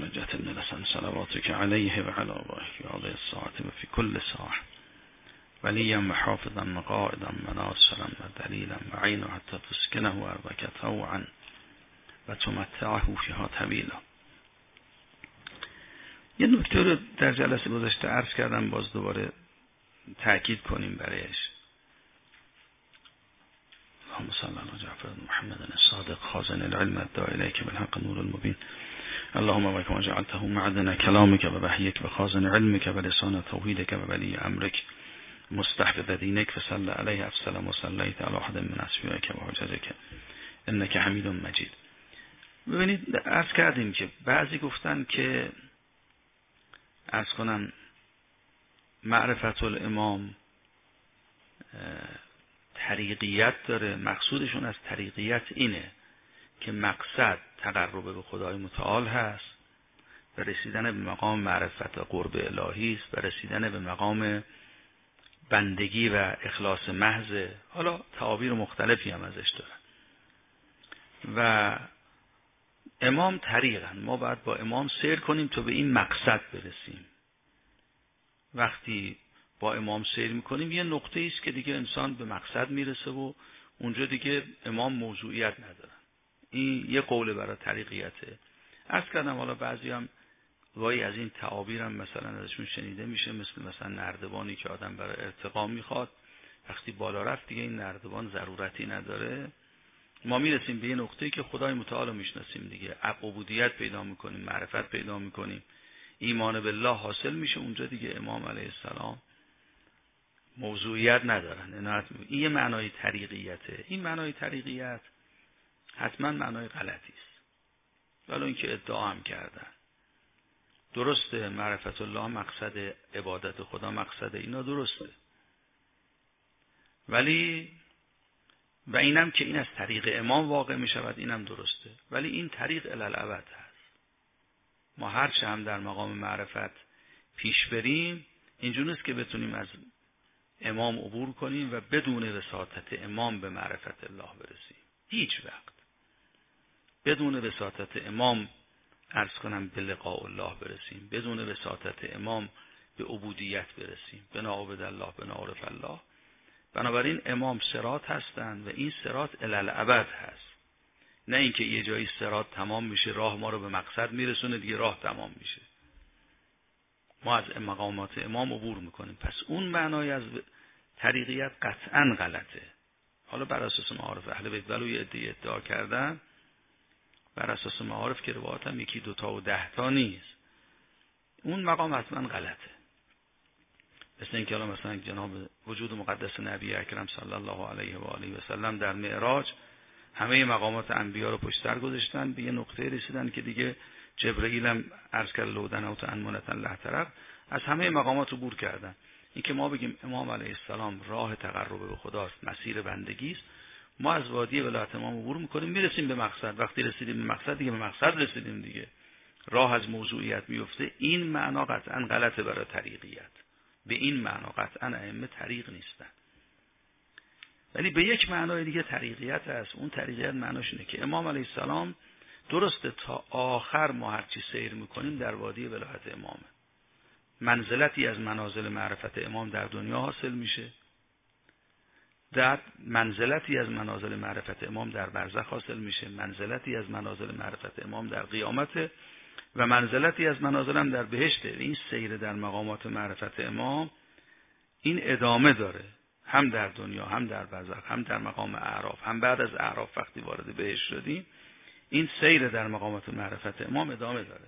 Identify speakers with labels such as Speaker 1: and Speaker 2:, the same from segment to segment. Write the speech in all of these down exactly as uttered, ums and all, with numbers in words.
Speaker 1: حجت ابن الحسن صلواتک علیه و علی آبائه فی هذه الساعة و فی کل ساعة ولیا و حافظا و قائدا و ناصرا و دلیلا و عینا حتی تسکنه ارضک طوعا و تمتعه فیها طویلا. یه نکته رو در جلسه گذشته عرض کردم، باز دوباره تأکید کنیم برایش. اللهم صل علی جعفر محمد الصادق خازن العلم الداعی الیک بالحق نور المبین. اللهم و کما جعلته معدن کلامک و وحیک و خازن علمک و لسان توحیدک و ولی امرک مستحفظ دینک فصل علیه افسلم و صلیت علی احد من اصفیائک و حججک انک حمید مجید. ببینید عرض کردیم که بعضی گفتن که عرض کنم معرفت الامام طریقیت داره. مقصودشون از طریقیت اینه که مقصد تقرب به خدای متعال هست و رسیدن به مقام معرفت و قرب الهی است و رسیدن به مقام بندگی و اخلاص محض. حالا تعابیر مختلفی هم ازش دارن و امام طریقن. ما باید با امام سیر کنیم تا به این مقصد برسیم. وقتی با امام سیر میکنیم یه نقطه ایست که دیگه انسان به مقصد میرسه و اونجا دیگه امام موضوعیت ندارن. این یه قوله برای طریقیته. عرض کردم حالا بعضی هم وای از این تعابیر هم مثلا ازشون شنیده میشه، مثل مثلا نردبانی که آدم برای ارتقا میخواد، وقتی بالا رفت دیگه این نردبان ضرورتی نداره. ما میرسیم به یه نقطه‌ای که خدای متعال رو میشناسیم دیگه، عبودیت پیدا میکنیم، معرفت پیدا میکنیم، ایمان بالله حاصل میشه. اونجا دیگه امام علیه السلام موضوعیت ندارن. این یه معنای طریقیته. این معنای طریقیت حتما معنای غلطی است، ولی اینکه ادعا هم کردن. درسته معرفت الله مقصد عبادت خدا، مقصد اینا درسته، ولی و اینم که این از طریق امام واقع می شود اینم درسته، ولی این طریق الالعبد هست. ما هر چه هم در مقام معرفت پیش بریم اینجور نیست که بتونیم از امام عبور کنیم و بدون وساطت امام به معرفت الله برسیم. هیچ وقت بدون وساطت امام عرض کنم به لقاء الله برسیم، بدون وساطت امام به عبودیت برسیم. بنا عبد الله بنا عرف الله. بنابراین امام صراط هستند و این صراط الالعبد هست، نه اینکه یه جایی صراط تمام میشه راه ما رو به مقصد میرسونه دیگه راه تمام میشه. ما از مقامات امام عبور میکنیم. پس اون معنای از طریقیت قطعا غلطه. حالا بر اساس معارف اهل بیت ولو یه ادعا ادعا کردن، بر اساس معارف که روایت هم یکی دوتا و ده تا نیست، اون مقام حتما غلطه. مثل اینکه الان مثلا جناب وجود مقدس نبی اکرم صلی الله علیه و آله و سلم در معراج همه مقامات انبیا رو پشت سر گذاشتن، به یه نقطه رسیدن که دیگه جبرئیل هم عرض کرد لودن او تنمونتن له طرف، از همه مقامات عبور کردن. این که ما بگیم امام علیه السلام راه تقرب به خداست، مسیر بندگی است، ما از وادی ولایت امام عبور میکنیم میرسیم به مقصد. وقتی رسیدیم به مقصد دیگه به مقصد رسیدیم دیگه، راه از موضوعیت میفته. این معنا قطعا غلطه برای طریقیت. به این معنا قطعا ائمه طریق نیستن، ولی به یک معنای دیگه طریقیت هست. اون طریقیت معناش اینه که امام علیه السلام درسته تا آخر ما هرچی سیر میکنیم در وادی ولایت امامه. منزلتی از منازل معرفت امام در دنیا حاصل میشه، در منزلتی از منازل معرفت امام در برزخ حاصل میشه، منزلتی از منازل معرفت امام در قیامت و منزلتی از منازل هم در بهشته. این سیر در مقامات معرفت امام این ادامه داره، هم در دنیا هم در برزخ هم در مقام اعراف، هم بعد از اعراف وقتی وارد بهشت شدیم این سیر در مقامات معرفت امام ادامه داره.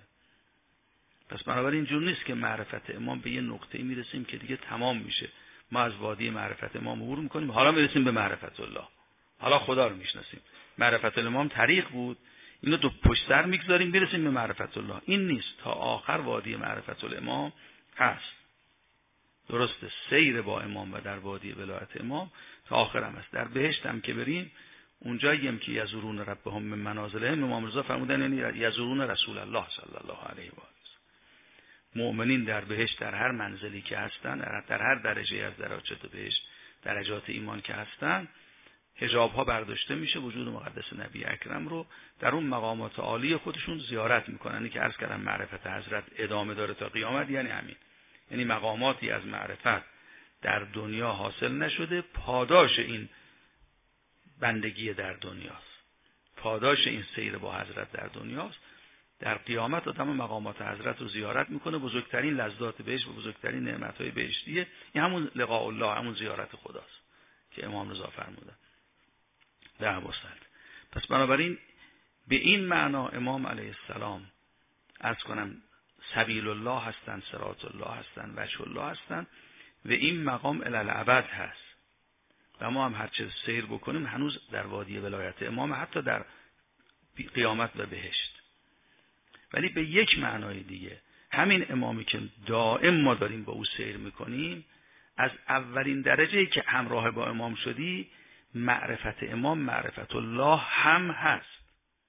Speaker 1: پس بنابراین اینجور نیست که معرفت امام به یه نقطه‌ای میرسیم که دیگه تمام میشه، ما از وادی معرفت امام عبور میکنیم حالا میرسیم به معرفت الله، حالا خدا رو میشناسیم. معرفت الامام طریق بود، اینو دو پشت سر میگذاریم برسیم به معرفت الله. این نیست، تا آخر وادی معرفت الامام هست. درسته سیر با امام و در وادی ولایت امام تا آخر هم هست. در بهشت هم که بریم اونجایی هم که یزورون ربهم من منازلهم، امام رضا فرمودن یعنی یزورون رسول الله صلی الله علیه و آله. مؤمنین در بهشت در هر منزلی که هستن، در هر درجه از درجات بهشت درجات ایمان که هستن، حجاب ها برداشته میشه، وجود مقدس نبی اکرم رو در اون مقامات عالی خودشون زیارت میکنن. اینی که عرض کردم معرفت حضرت ادامه داره تا قیامت، یعنی همین، یعنی مقاماتی از معرفت در دنیا حاصل نشده، پاداش این بندگی در دنیاست، پاداش این سیر با حضرت در دنیاست. در قیامت آدم مقامات حضرت رو زیارت میکنه، بزرگترین لذات بهشت و بزرگترین نعمت‌های بهشتیه. این همون لقاء الله، همون زیارت خداست که امام رضا فرمودن در وسط. پس بنابراین به این معنا امام علیه السلام عرض کنم سبیل الله هستن، صراط الله هستن، وجه الله هستن و این مقام الالعبد هست. و ما هم هرچه سیر بکنیم هنوز در وادی ولایت امام، حتی در قیامت و بهشت. ولی به یک معنای دیگه همین امامی که دائم ما داریم با او سیر میکنیم، از اولین درجه‌ای که همراه با امام شدی، معرفت امام معرفت الله هم هست.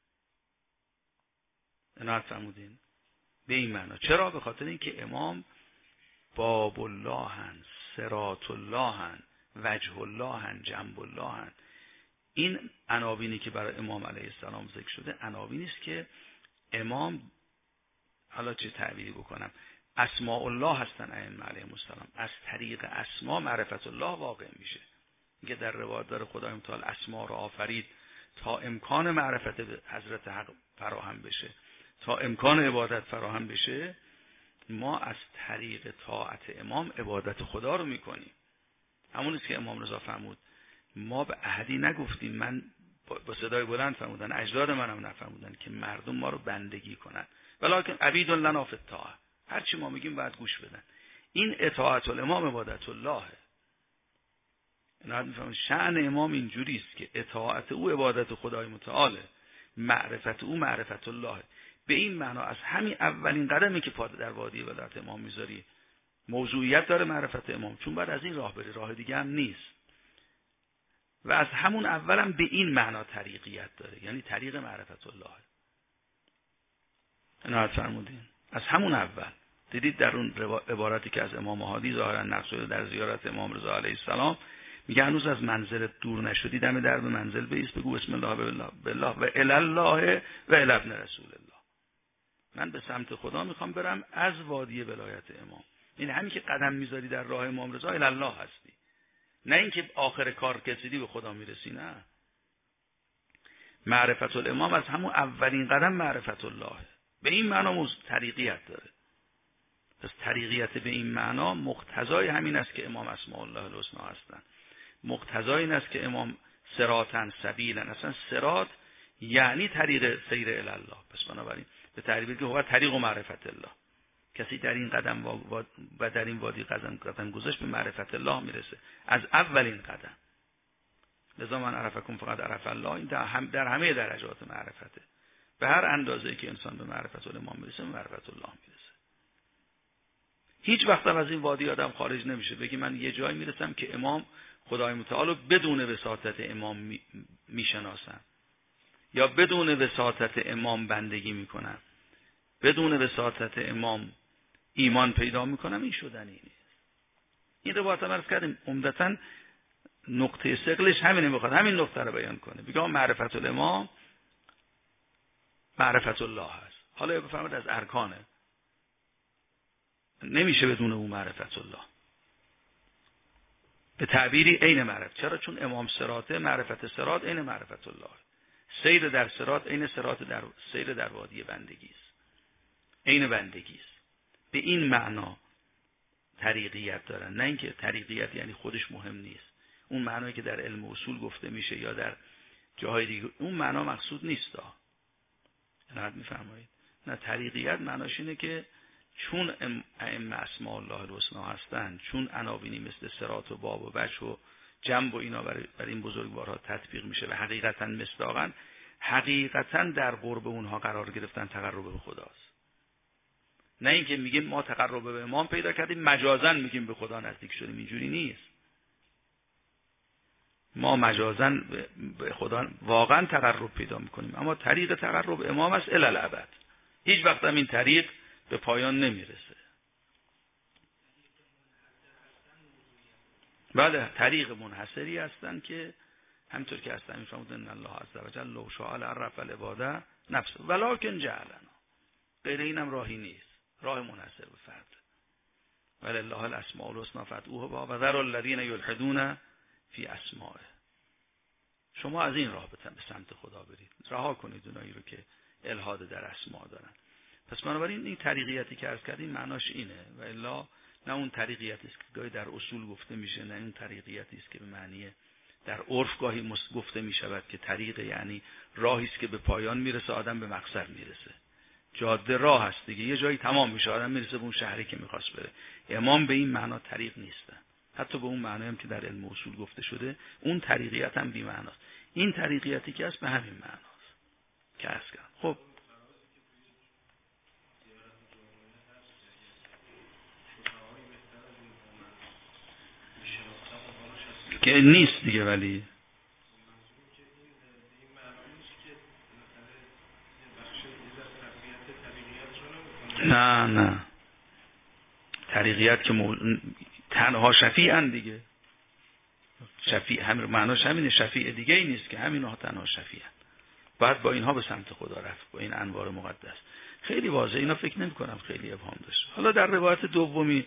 Speaker 1: اینا فرمودین به این معنا. چرا؟ به خاطر اینکه امام باب الله هن، صراط الله هن، وجه الله هن، جنب الله هن. این عناوینی که برای امام علیه السلام ذکر شده عناوینی است که امام، حالا چه تعبیری بکنم، اسماء الله هستن ائمه علیهم السلام. از طریق اسما معرفت الله واقع میشه. میگه در روایت داره خدای متعال اسما رو آفرید تا امکان معرفت حضرت حق فراهم بشه، تا امکان عبادت فراهم بشه. ما از طریق طاعت امام عبادت خدا رو میکنیم. همون است که امام رضا فرمود ما به احدی نگفتیم، من با صدای بلند فرمودن، اجداد منم نفرمودن که مردم ما رو بندگی کنن، ولکن عبید لنا فی الطاعه، هر چی ما میگیم باید گوش بدن. این اطاعت الامام عبادت الله. اینا میفهمن شأن امام اینجوری است که اطاعت او عبادت خدای متعاله، معرفت او معرفت الله. به این معنا از همین اولین قدمی که پا در وادی ولایت امام میذاری موضوعیت داره معرفت امام، چون بعد از این راه بری، راه دیگه هم نیست. و از همون اولم به این معنا طریقیت داره، یعنی طریق معرفت الله. اینا فرمودین از همون اول. دیدید در اون عبارتی که از امام هادی ظاهرا نقل شده در زیارت امام رضا علیه السلام، میگه هنوز از منزلت دور نشدی، دم در به منزل بیست، بگو بسم الله بالله بالله و الی الله و الی ابن رسول الله. من به سمت خدا میخوام برم از وادی ولایت امام. این همین که قدم میذاری در راه امام رضا الی الله هستی، نه اینکه آخر کار کسیدی به خدا میرسی. نه، معرفت الامام از همون اولین قدم معرفت الله. به این معنا موز طریقیت داره. پس طریقیت به این معنا مقتضای همین است که امام اسماء الله الحسنا هستند. مقتضای این است که امام صراطن سبیلن. اصلا صراط یعنی طریق سیر الی الله. پس بنابراین به تعریفی که هو طریق و معرفت الله، کسی در این قدم و در این وادی قدم قدم گذاشت به معرفت الله میرسه از اولین قدم. لذا من عرفکم فقط عرف الله، این در, هم در همه درجات معرفته. به هر اندازه‌ای که انسان به معرفت الامام میرسه، معرفت الله میرسه. هیچ وقت از این وادی آدم خارج نمیشه بگی من یه جایی میرسم که امام خدای متعال رو بدون وساطت امام میشناسم، یا بدون وساطت امام بندگی میکنم، بدون وساطت امام ایمان پیدا میکنم. این شدنی نیست. این روایت عرض کردیم عمدتاً نقطه ثقلش همینه، میخواد همین نقطه رو بیان کنه. بگم معرفت الامام معرفت الله هست. حالا بفرمایید از ارکانه، نمیشه بدون اون معرفت الله. به تعبیری عین معرفت. چرا؟ چون امام صراطه، معرفت صراط عین معرفت الله. سیر در صراط عین صراط در سیر در وادی بندگی است، عین بندگی است. به این معنا طریقیت دارن، نه اینکه طریقیت یعنی خودش مهم نیست. اون معنایی که در علم اصول گفته میشه یا در جاهای دیگه، اون معنا مقصود نیست. نهایت میفرمایید نه، طریقیت معناش اینه که چون ائمه اسماء الله الحسنا هستن، چون عناوینی مثل صراط و باب و وجه و جنب و اینا برای بر این بزرگوارها تطبیق میشه و حقیقتا مصداقاً حقیقتا در قرب اونها قرار گرفتن تقرب به خداست. نه اینکه میگیم ما تقرب به امام پیدا کردیم مجازاً میگیم به خدا نزدیک شدیم. اینجوری نیست. ما مجازاً به خدا واقعا تقرب پیدا میکنیم، اما طریق تقرب امام است الی الابد. هیچ وقت هم این طریق به پایان نمیرسه. بله، طریق منحصری هستن که همینطور که هست همین فرمود ان الله عز وجل لو شاء لعرف العباد نفسه ولکن جعلنا. غیر اینم راهی نیست، راه منحصر به فرد. ولله الاسماء الحسنى فادعوه بها و ذروا الذین یلحدون فی اسمائه. شما از این راه به سمت خدا برید، رها کنید اونایی رو که الحاد در اسماء دارن. پس بنابراین این طریقیتی که عرض کردیم معناش اینه و الا نه اون طریقیتی است که گاهی در اصول گفته میشه، نه اون طریقیتی است که به معنی در عرف گاهی گفته میشود که طریق یعنی راهی است که به پایان میرسه، آدم به مقصد میرسه. جاده راه هست دیگه، یه جایی تمام میشه، آدم میرسه به اون شهری که میخواست بره. امام به این معنا طریق نیستن، حتی به اون معنی هم که در علم اصول گفته شده اون طریقیت هم بی معناست. این طریقیتی که هست به همین معناست که عرض کردم. خب که نیست دیگه، ولی نه نه طریقیت که مو... تنها شفیعن دیگه، شفیع هم معناش همینه، شفیع دیگه ای نیست که همینها تنها شفیعن. بعد با اینها به سمت خدا رفت با این انوار مقدس. خیلی واضحه، اینا فکر نمی کنم خیلی ابهام داشت. حالا در روایت دومی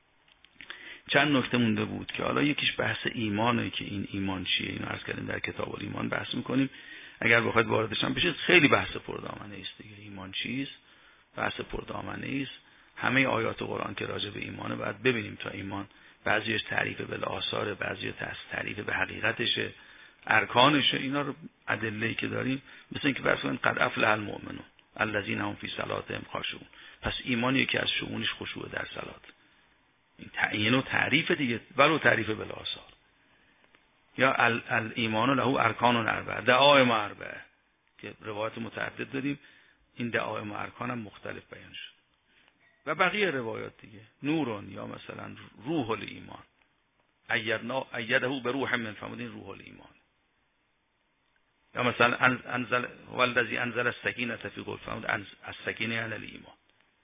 Speaker 1: چند نکته مونده بود که حالا یکیش بحث ایمانه که این ایمان چیه، اینو عرض کردیم در کتاب الایمان بحث میکنیم. اگر بخواید واردش هم بشید خیلی بحث پردامنه است دیگه. ایمان چیست؟ بحث پردامنه است. همه آیات قرآن که راجع به ایمانه باید ببینیم تا ایمان بعضیش تعریف بالآثار، بعضی تعریف به حقیقتشه، ارکانشه. اینا رو ادله‌ای که داریم مثل اینکه فرض کنید قد افلح المؤمنون الذین هم فی صلاتهم خاشعون. پس ایمان یکی از شؤونش خشوع در صلات. این تعیین و تعریف دیگه، ولو تعریف بالآثار. یا الایمان له ارکان اربعه، دعائم اربعه که روایت متعدد داریم. این دعائم و ارکان هم مختلف بیان شد و بقیه روایات دیگه. نورون یا مثلا روح الایمان، ایدنا ایده به روح من، فرمودین روح الایمان. یا مثلا انزل والذی انزل السکینه فی قلوب، فرمود السکینه یعنی الایمان.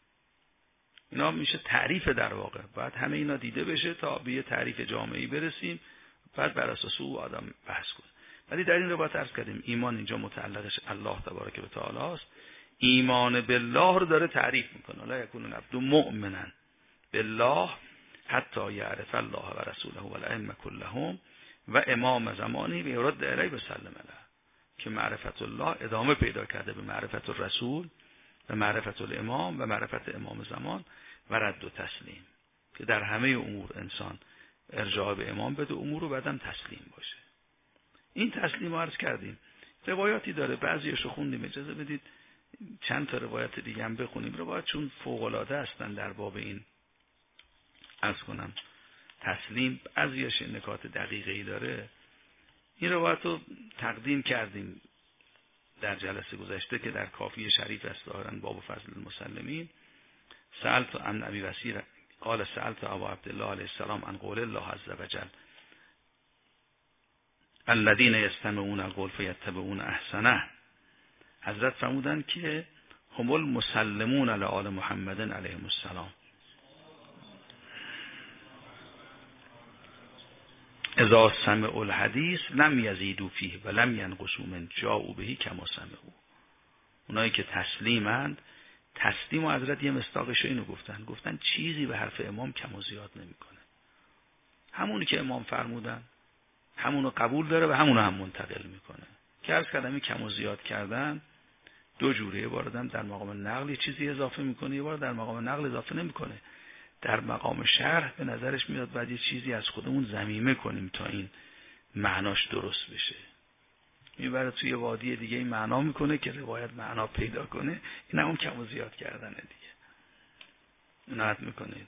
Speaker 1: اینا میشه تعریف در واقع. بعد همه اینا دیده بشه تا به یه تعریف جامعی برسیم، بعد بر اساس او آدم بحث کنه. ولی در این روایت عرض کردیم ایمان اینجا متعلقش الله تبارک و تعالی است. ایمان بالله رو داره تعریف میکنه. لا یکون العبد مؤمنا بالله حتی یعرف الله و رسوله و الائمه كلهم و امام زمانی و یرد الیه وسلم علیه، که معرفت الله ادامه پیدا کرده به معرفت الرسول و معرفت الامام و معرفت امام زمان و رد و تسلیم، که در همه امور انسان ارجاع به امام بده امور رو بعدم تسلیم باشه. این تسلیم عرض کردیم روایاتی داره، بعضیش رو خوندیم، اجازه بدید چند تا روایت دیگه هم بخونیم. روایت چون فوق العاده هستن در باب این عرض کنم تسلیم، بعضیش نکات دقیقی داره. این روایت رو تقدیم کردیم در جلسه گذشته که در کافی شریف است دارن باب فضل المسلمین. سألت عن ابی بصیر قال سألت ابو عبدالله علیه السلام عن قول الله عز وجل الذين يستمعون القول فيتبعون احسنه. حضرت فرمودن که هم المسلمون لآل محمد علیهم السلام اذا سمعوا الحدیث لم یزیدوا فیه و لم ینقصوا من جاءوا به کما سمعوا. اونایی که تسلیمند، تسلیم و حضرت یه مصداقش اینو گفتن، گفتن چیزی به حرف امام کم و زیاد نمیکنه. همونی که امام فرمودن همونو قبول داره و همونو هم منتقل میکنه. که عرض کردم این کم و زیاد کردن دو جوره، یه بار آدم در مقام نقل چیزی اضافه میکنه، یه بار در مقام نقل اضافه نمیکنه. در مقام شرح به نظرش میاد باید یه چیزی از خودمون ضمیمه کنیم تا این معناش درست بشه. میبره توی وادی دیگه این معنا میکنه که روایت معنا پیدا کنه. این همون کم و زیاد کردنه دیگه. نهت میکنید.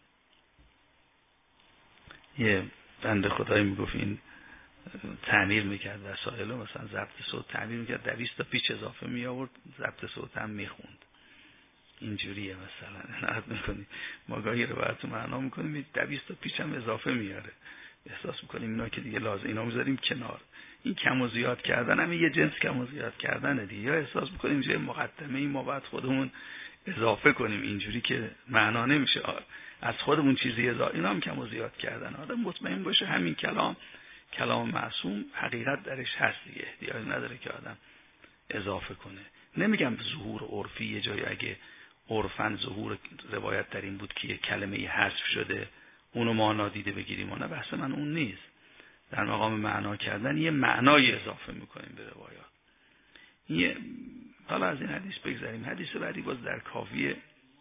Speaker 1: یه بنده خدایی میگفت این تعمیر میکرد وسایل، مثلا ضبط صوت تعمیر میکرد، دویست تا پیچ اضافه می آورد، ضبط صوت هم میخوند. اینجوریه مثلا نهت میکنید. ما گاهی روایت معنا میکنیم دویست تا پیچ هم اضافه میاره، احساس میکنیم اینا که دیگه لازم، اینا میذاریم کنار. این کم و زیاد کردن هم یه جنس کم و زیاد کردن دیگه. یا احساس میکنیم جای مقدمه این ما باید خودمون اضافه کنیم، اینجوری که معنا نمیشه از خودمون چیزی اضافه. اینا هم کم و زیاد کردن. آدم مطمئن باشه همین کلام کلام معصوم حقیقت درش هست دیگه، احتیاج نداره که آدم اضافه کنه. نمیگم ظهور عرفی، یه جایی اگه عرفن ظهور روایت در این بود که یه کلمه حذف شده اونو ما نادیده بگیریم، نه بحث من اون نیست. در مقام معنا کردن یه معنای اضافه میکنیم به روایات. یه حالا از این حدیث بگذاریم. حدیث بعدی باز در کافیه.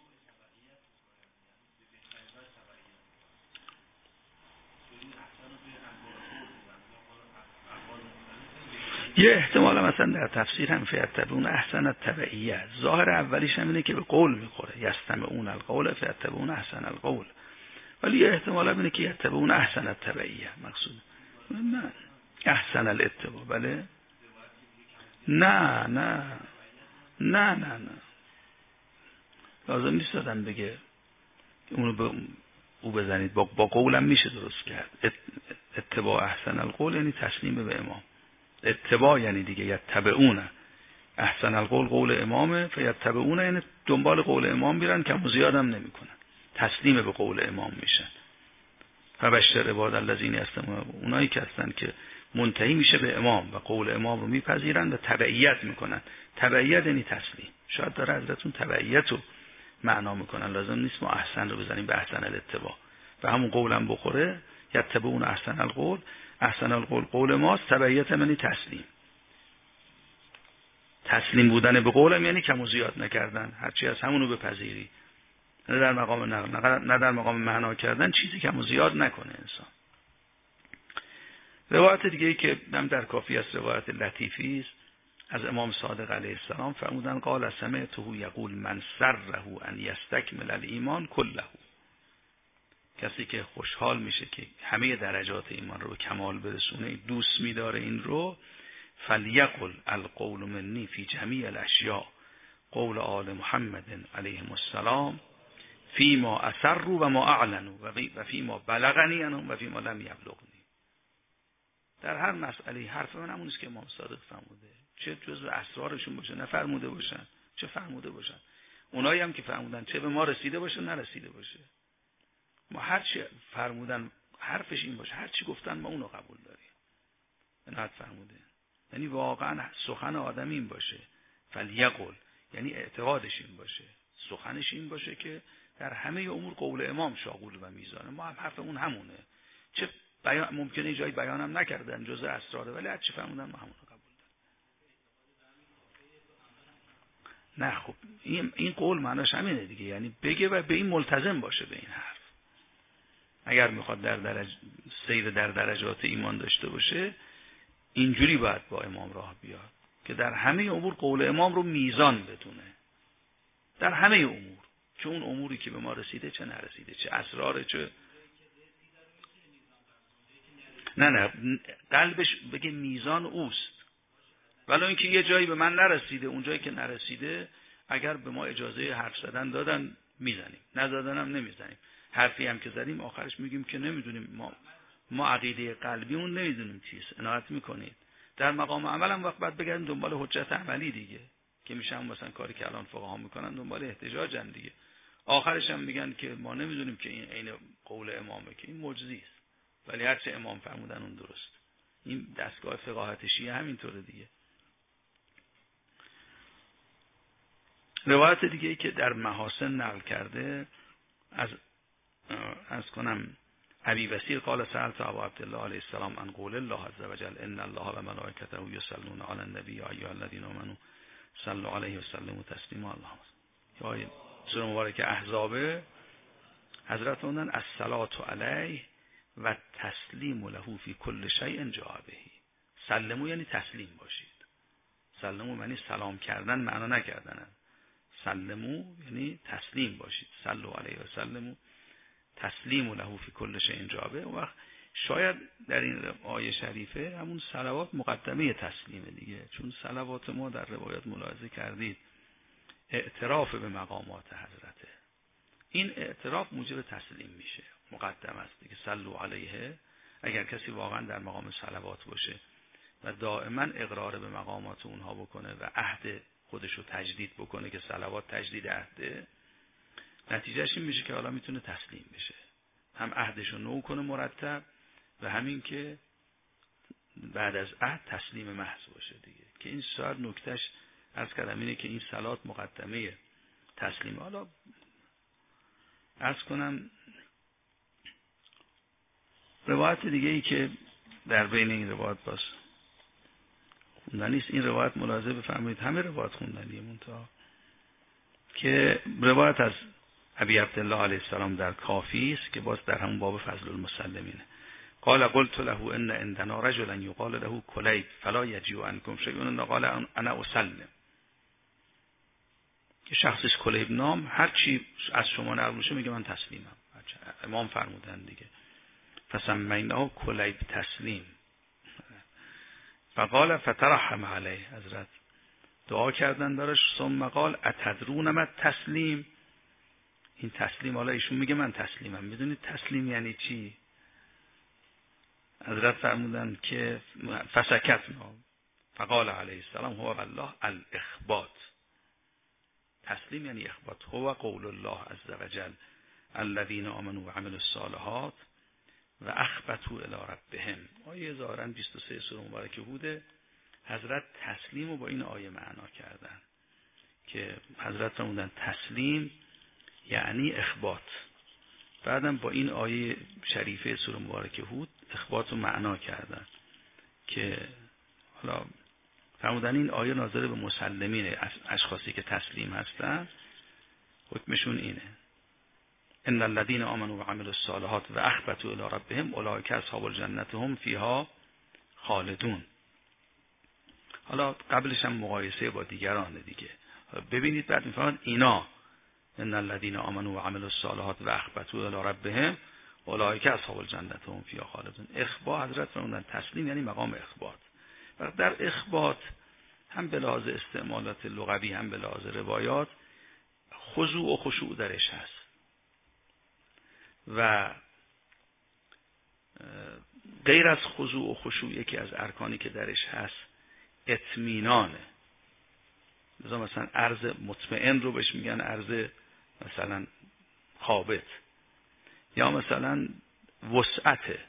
Speaker 1: یه احتمال مثلا در تفسیر هم فیتبعون احسن التبعیه، ظاهر اولیش هم اینه که به قول میخوره، یستمعون القول فیتبعون احسن القول، ولی یه احتمال هم اینه که یتبعون احسن التبعیه مقصود. نه احسن الاتباع، بله نه نه نه نه نه لازم نیست دادن بگه اونو به او بزنید، با, با قولم میشه درست کرد. اتباع احسن القول یعنی تسلیم به امام، اتباع یعنی دیگه یتبعون احسن القول قول امامه، فیتبعون یعنی دنبال قول امام میرن، کم و زیاد هم نمیکنن، تسلیم به قول امام میشن. فبشر عباد الذین یستمعون، اونایی که هستن که منتهی میشه به امام و قول امام رو میپذیرن و تبعیت میکنن. تبعیت یعنی تسلیم. شاید داره حضرتون تبعیت رو معنا میکنن، لازم نیست ما احسن رو بزنیم به احسن الاتباع و همون قولم بخوره. یتبعون احسن القول، احسن القول قول ماست، تبعیت یعنی تسلیم. تسلیم بودن به قولم یعنی کم و زیاد نکردن، هرچی از همونو بپذیری، نه در مقام نقل، نه در مقام معنا کردن، چیزی کم و زیاد نکنه انسان. روایت دیگه ای که هم در کافی است روایت لطیفی است از امام صادق علیه السلام، فرمودن قال سمعته یقول من سره ان یستکمل الایمان کله، کسی که خوشحال میشه که همه درجات ایمان رو به کمال برسونه، دوست میداره این رو، فلیقل القول منی فی جمیع الاشیاء قول آل محمد علیهم السلام فیما اسروا و ما اعلنوا و فیما بلغنی و فیما لم یبلغنی. در هر مسئله حرف من همون است که امام صادق فرموده، چه جزء اسرارشون باشه نه فرموده باشن، چه فرموده باشن. اونایی هم که فرمودن چه به ما رسیده باشه نرسیده باشه، ما هر چی فرمودن حرفش این باشه، هر چی گفتن ما اونو قبول داریم. اینات فرموده، یعنی واقعا سخن آدم این باشه، فلیقل یعنی اعتقادش این باشه، سخنش این باشه که در همه امور قول امام شاغول و میزانه. ما هم حرف اون همونه، چه بیان ممکنه جای بیانم نکردن جزء اسراره، ولی هر چی فرمودن ما همون رو قبول داریم. نه خب این این قول معناش همینه دیگه، یعنی بگه و به این ملتزم باشه به این حرف. اگر میخواد در درجه سیر در درجات ایمان داشته باشه، اینجوری باید با امام راه بیاد که در همه امور قول امام رو میزان بدونه، در همه امور، چه اون اموری که به ما رسیده چه نرسیده، چه اسرار چه نه نه قلبش بگه میزان اوست. ولی اینکه یه جایی به من نرسیده، اون جایی که نرسیده اگر به ما اجازه حرف زدن دادن میزنیم، ندادن هم نمیزنیم. حرفی هم که زدیم آخرش میگیم که نمیدونیم، ما ما عقیده قلبیمون نمیدونیم چیست، عنایت میکنید. در مقام عمل هم وقت بعد بگردیم دنبال حجت عملی دیگه، که میشن مثلا کاری که الان فقها میکنن دنبال احتجاجن دیگه. آخرش هم میگن که ما نمیدونیم که این عین قول امامه، که این معجزی است، ولی هر چه امام فرمودن اون درست. این دستگاه فقاهت شیعه همینطوره دیگه. روایت دیگه ای که در محاسن نقل کرده از از کنم ابی وسیل قال سألت ابا عبدالله علیه السلام عن قول الله عز وجل ان الله و ملائکته یصلون علی النبی یا ایها الذین آمنوا صلوا علیه و سلموا تسلیما. اللهم یا سوره مبارکه احزاب حضرت اونن الصلاه علیه و تسلیم له فی کل شیء جاء به. سلمو یعنی تسلیم باشید، سلمو یعنی سلام کردن معنا نکردن، سلمو یعنی تسلیم باشید، صلوا علیه و سلموا تسلیم له فی کل شیء جاء به. وقت شاید در این آیه شریفه همون صلوات مقدمه تسلیمه دیگه، چون صلوات ما در روایات ملاحظه کردید اعتراف به مقامات حضرته، این اعتراف موجب تسلیم میشه، مقدم است دیگه. صلوا علیه، اگر کسی واقعا در مقام صلوات باشه و دائما اقرار به مقامات اونها بکنه و عهد خودشو تجدید بکنه که صلوات تجدید عهده، نتیجهش این میشه که حالا میتونه تسلیم بشه، هم عهدشو نو کنه مرتب و همین که بعد از عهد تسلیم محض باشه دیگه، که این شاید نکتهش عرض کردم اینه که این صلات مقدمه تسلیم. حالا عرض کنم روایت دیگه ای که در بین این روایت باز خوندنی است، این روایت ملاحظه بفرمایید همه روایت خوندنیه منتها که روایت از ابی عبدالله علیه السلام در کافی است که باز در همون باب فضل المسلمینه. قال قلت له ان عندنا رجلا يقال له كليب فلا يجيء عنكم شيء قال انا اسلم، که شخصش کلیب نام هر چی از شما نقل میشه میگه من تسلیمم. امام فرمودن دیگه فسمیناه کلیب تسلیم. فقال فترحم علیه، حضرت دعا کردن براش. ثم قال اتدرون ما تسلیم، این تسلیم، حالا ایشون میگه من تسلیمم، میدونید تسلیم یعنی چی؟ حضرت فرمودن که فسکتنا فقال علیه السلام هو والله الاخبات، تسلیم یعنی اخبات. هو قول الله عز وجل الذين آمنوا وعملوا الصالحات و اخبتوا الی ربهم. آیه ظاهراً بیست و سه سوره مبارکه هود. حضرت تسلیم رو با این آیه معنا کردن که حضرت فرمودن تسلیم یعنی اخبات. بعدم با این آیه شریفه سوره مبارکه هود اخبات رو معنا کردن که حالا فرمودن این آیه ناظر به مسلمین، اشخاصی که تسلیم هستن حکمشون اینه ان الذين آمنوا وعملوا الصالحات و اخبتوا الی ربهم اولئک اصحاب الجنة هم فیها خالدون. حالا قبلش هم مقایسه با دیگران دیگه ببینید. بعد میفرماد اینا ان الذين آمنوا وعملوا الصالحات و اخبتوا الی ربهم اولئک اصحاب الجنة هم فیها خالدون. اخبات حضرت فرمودن تسلیم یعنی مقام اخبات. و در اخبات هم به لحاظ استعمالات لغوی هم به لحاظ روایات خضوع و خشوع درش هست و غیر از خضوع و خشوع یکی از ارکانی که درش هست اطمینانه. مثلا مثلا عرض مطمئن رو بهش میگن عرض مثلا ثابت، یا مثلا وسعته.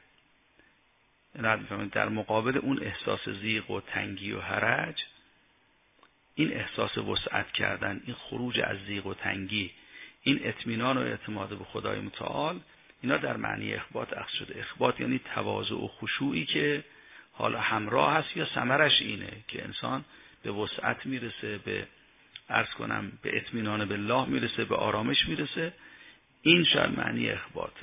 Speaker 1: در مقابل اون احساس ضیق و تنگی و حرج، این احساس وسعت کردن، این خروج از ضیق و تنگی، این اطمینان و اعتماد به خدای متعال، اینا در معنی اخبات اخذ شده. اخبات یعنی تواضع و خشوعی که حالا همراه هست یا ثمرش اینه که انسان به وسعت میرسه، به عرض کنم به اطمینان بالله میرسه، به آرامش میرسه. این شاید معنی اخباته.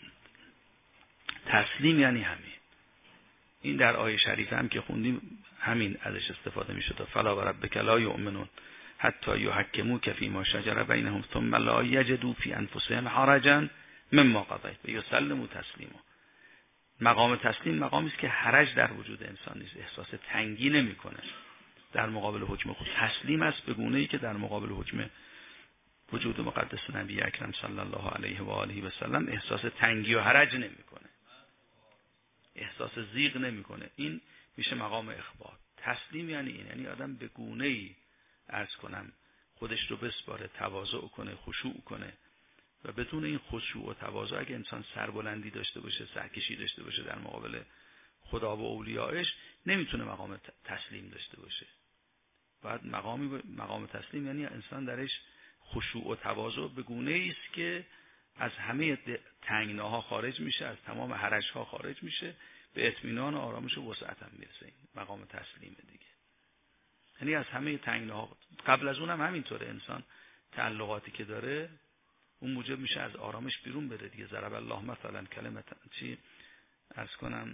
Speaker 1: تسلیم یعنی همین. این در آیه شریفه هم که خوندیم همین ازش استفاده میشه. تا فلا و ربک لا یؤمنون حتی یحکموک فیما شجر بینهم ثم لا یجدوا فی انفسهم حرجا مما قضیت و یسلموا تسلیما. مقام تسلیم مقامی است که حرج در وجود انسان نیست، احساس تنگی نمیکنه در مقابل حکم خود. تسلیم است به گونه‌ای که در مقابل حکم وجود مقدس نبی اکرم صلی الله علیه و آله و سلم احساس تنگی و حرج نمیکنه، احساس ضیق نمیکنه. این میشه مقام اخبات. تسلیم یعنی این، یعنی آدم به گونه‌ای عرض کنم خودش رو بسپاره، تواضع کنه، خشوع کنه و بدون این خشوع و تواضع اگه انسان سربلندی داشته باشه، سرکشی داشته باشه در مقابل خدا و اولیاءش، نمیتونه مقام تسلیم داشته باشه. بعد مقامی مقام تسلیم یعنی انسان درش خشوع و تواضع به گونه‌ای است که از همه تنگناها خارج میشه، از تمام حرج‌ها خارج میشه، به اطمینان و آرامش و وسعت هم میرسه. این مقام تسلیمه دیگه. یعنی از همه تنگناها، قبل از اونم همینطوره، انسان تعلقاتی که داره اون موجب میشه از آرامش بیرون بره دیگه. ضرب الله مثلا کلمه چی عرض کنم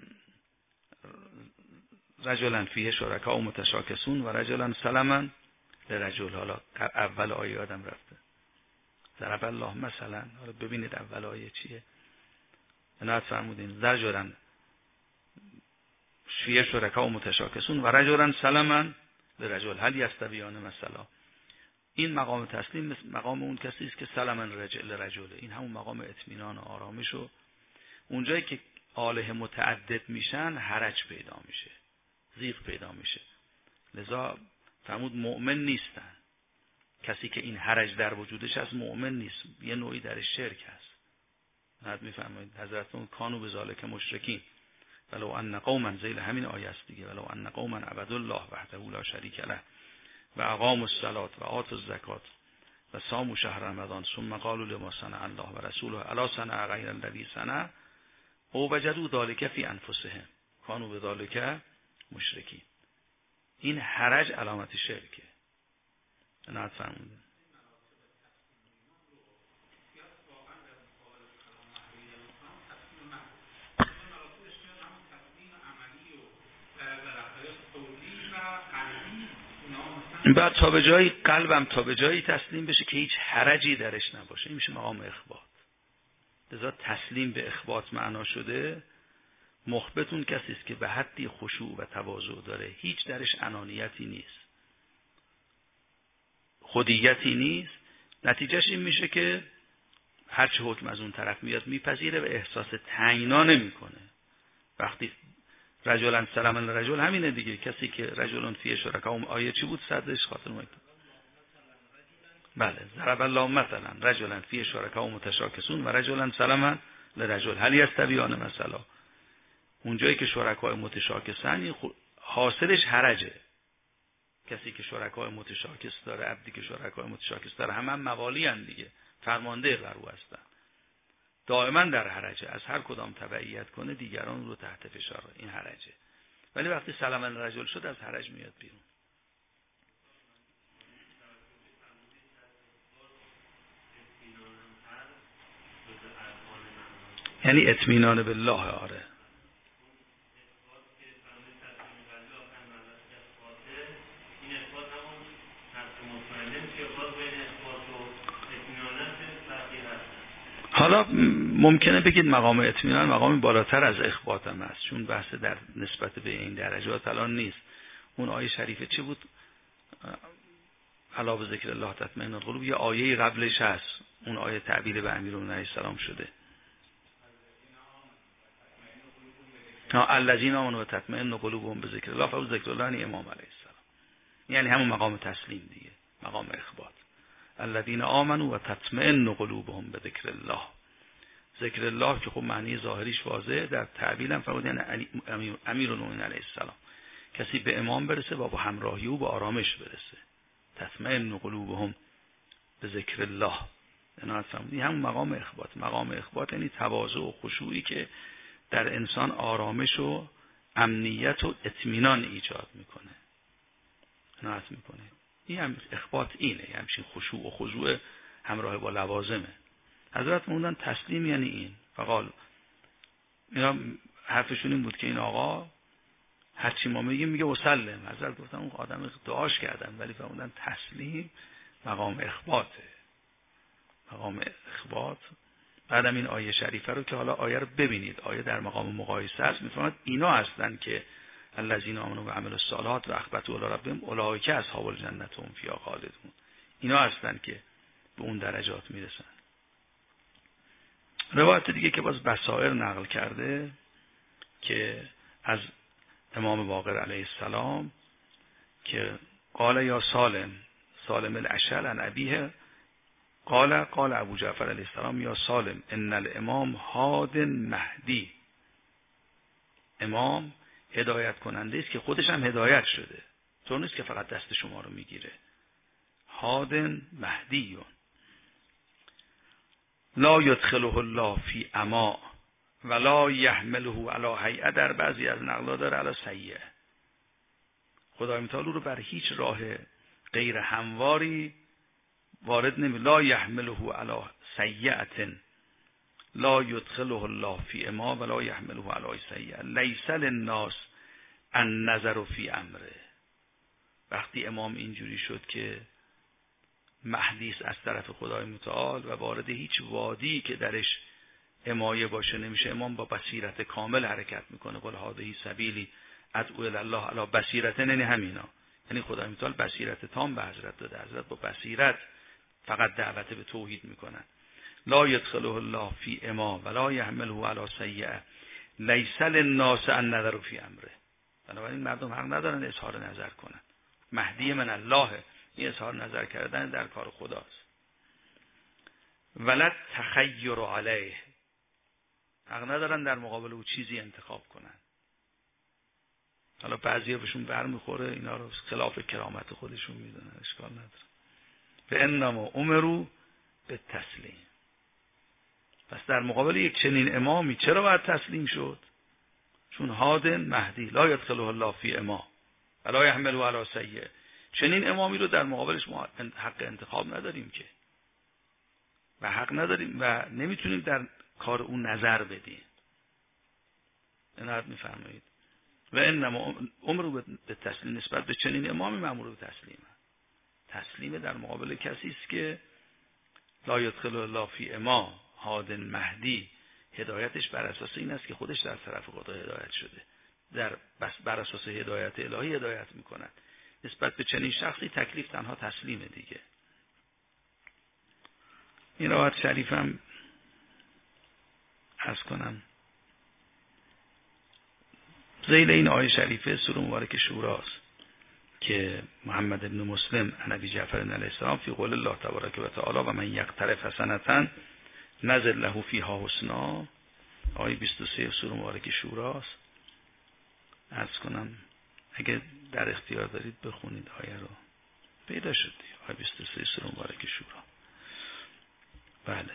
Speaker 1: رجلا فیه شرکاء متشاکسون و رجلا سلما لرجل. حالا اول آیه آدم رفته ضرب الله مثلا، حالا ببینید اول آیه چیه. عنایت فرمودین رجلا فیه شرکاء متشاکسون و رجلا سلما لرجل هل یستویان مثلا. این مقام تسلیم مقام اون کسی است که سلما لرجل، این همون مقام اطمینان و آرامش. و اونجایی که آله متعدد میشن حرج پیدا میشه، ضیق پیدا میشه. لذا فرمود مؤمن نیستن. کسی که این حرج در وجودش از مؤمن نیست، یه نوعی در شرک هست. بعد میفرمایید حضرتون کانوا بذالک مشرکین، ولو ان قوما، ذیل همین آیه است دیگه، ولو ان قوما عبدوا الله وحده لا شریک له و اقاموا الصلاة و آتوا الزکات و صاموا شهر رمضان ثم قالوا لما صنع الله و رسوله الا صنع غیر الذی صنع او وجدوا ذلک فی انفسهم کانوا بذلک مشرکین. این حرج علامت شرکه. نه فرمودن بعد تا به جایی قلبم تا به جایی تسلیم بشه که هیچ حرجی درش نباشه. این میشه مقام اخبات. لذا تسلیم به اخبات معنا شده مخبتون کسی است که به حدی خشوع و تواضع داره، هیچ درش انانیتی نیست، خودیتی نیست. نتیجهش این میشه که هر چه حکم از اون طرف میاد میپذیره و احساس تنگنا نمیکنه. وقتی رجلن سلام الرجل همینه دیگه، کسی که رجلن فی شرکا، اون آیه چی بود صدرش خاطر ما؟ بله، ضرب الله مثلا رجلن فی شرکا متشاکسون و رجلن سلام الرجل هل یستویان مثلا. اونجایی که شرکای متشاکسن حاصلش حرجه. کسی که شرکای متشاکس داره، عبدی که شرکای متشاکس داره، هم هم موالی هم دیگه، فرمانده بر او هستن، دائما در حرجه. از هر کدام تبعیت کنه دیگران رو تحت فشار، این حرجه. ولی وقتی سلام الرجل شد از حرج میاد بیرون. یعنی اطمینان بالله. آره حالا ممکنه بگید مقام اطمینان مقامی بالاتر از اخبات هم است، چون بحث در نسبت به این درجات الان نیست. اون آیه شریفه چی بود؟ الا بذکر الله تطمئن القلوب. یه آیه قبلش هست، اون آیه تعبیر به امیرالمومنین علیه السلام شده، الذین آمنوا و تطمئن قلوبهم بذکر الله فهو ذکر الله یعنی امام علیه السلام، یعنی همون مقام تسلیم دیگه، مقام اخبات. الذین آمنوا و تطمئن قلوبهم بذکر الله. ذکر الله که خب معنی ظاهریش واضحه، در تعبیر هم فرمود یعنی امیرالمومنین علیه السلام. کسی به امام برسه و با همراهی او به آرامش برسه. تطمئن قلوبهم بذکر الله. اینا فرمودی همون مقام اخبات. مقام اخبات یعنی تواضع و خشوعی که در انسان آرامش و امنیت و اطمینان ایجاد میکنه. اینا میکنه. این هم اخبات اینه، همچین خشوع و خضوع همراه با لوازمه. حضرت موندن تسلیم یعنی این. فقال اینا حرفشون این بود که این آقا هرچی ما میگیم میگه وسلم. حضرت گفتن اون آدم دعاش کردن، ولی فرمودن تسلیم مقام اخباته، مقام اخبات. بعدم این آیه شریفه رو که حالا آیه رو ببینید، آیه در مقام مقایسه است، میفرماد اینا هستن که الذین آمنوا و عملوا الصالحات و اخبتوا الی ربهم اولئک اصحاب الجنة هم فیها خالدون. اینا هستن که به اون درجات میرسن. روایت دیگه که باز بصائر نقل کرده که از امام باقر علیه السلام که قال یا سالم سالم الاشل عن ابیه قال قال ابو جعفر علیه السلام یا سالم ان الامام هاد مهدی. امام هدایت کننده است که خودش هم هدایت شده، طور نیست که فقط دست شما رو میگیره. هاد مهدیون لا یدخله الله فی اما ولا یحمله علی هیئه. در بعضی از نقلا داره علی سیئه. خدای متعال رو بر هیچ راه غیر همواری وارد نمی. لا یحمله علی سیئه لا یدخله الله فی اما ولا یحمله علی سیئه. لیس للناس النظر فی امره. وقتی امام اینجوری شد که مهدی از طرف خدای متعال و وارد هیچ وادی که درش امایه باشه نمیشه، امام با بصیرت کامل حرکت میکنه. قل هذه سبیلی ادعو الی الله علی بصیرت. یعنی همینا، یعنی خدای متعال بصیرت تام به حضرت داده. حضرت با بصیرت فقط دعوت به توحید میکنن. لا یدخله الله فی اما ولا یحمله علی سیئه لیس للناس النظر فی امره. بنابراین مردم حق ندارن اظهار نظر کنن. مهدی من الله، این اظهار نظر کردن در کار خداست. ولد تخیر علیه، حق ندارن در مقابل او چیزی انتخاب کنن. حالا بعضیا بهشون برمیخوره، اینا رو خلاف کرامت خودشون میدونن، اشکال نداره. به انما امرو به تسلیم. پس در مقابل یک چنین امامی چرا باید تسلیم شد؟ چون هادن مهدی لا یدخله الله فی اما ولا یحمله علی سیئه. چنین امامی رو در مقابلش ما حق انتخاب نداریم که، و حق نداریم و نمیتونیم در کار اون نظر بدیم. اینو میفرمایید و انما امرو به تسلیم، نسبت به چنین امامی مأمور به تسلیمه. تسلیم در مقابل کسی است که لا یدخله الله فی اما هادن مهدی، هدایتش بر اساس این است که خودش در طرف خدا هدایت شده، در بس بر اساس هدایت الهی هدایت میکند. نسبت به چنین شخصی تکلیف تنها تسلیمه دیگه. این روایت شریفم عرض کنم ذیل این آیه شریفه سوره مبارک شوراست که محمد بن مسلم عن ابی جعفر علیه السلام فی قول الله تبارک و تعالی و من یقترف حسنة نزل له فیها حسنا، آیه بیست و سه سوره مبارک شوراست. عرض کنم اگه در اختیار دارید بخونید آیه رو، پیدا شد آیه بیست و سه سوره مبارک شورا. بله.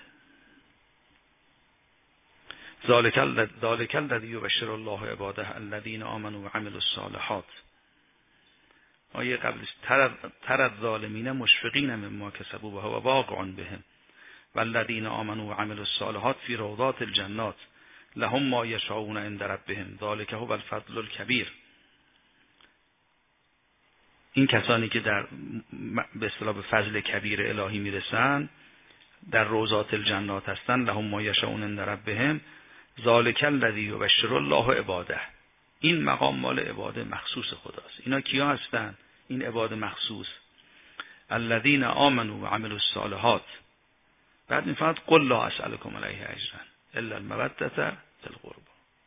Speaker 1: ذالک الذی یبشر الله عباده الذین آمنوا و عملوا الصالحات. آیه قبلش تر الظالمین مشفقین مما کسبوا و هو واقع بهم والذین آمنوا و عملوا الصالحات فی روضات الجنات لهم ما یشاءون عند ربهم ذلک هو الفضل الکبیر. این کسانی که در به اصطلاح به فضل کبیر الهی میرسن در روضات الجنات هستن، لهم ما یشاءون عند ربهم ذلک الذی یبشر الله عباده. این مقام مال عباده مخصوص خداست. اینا کیا هستن؟ این عباد مخصوص الذین آمنوا و عملوا الصالحات. بعد میفرماید قل لا اسألکم علیه اجرا الا المودة فی القربى.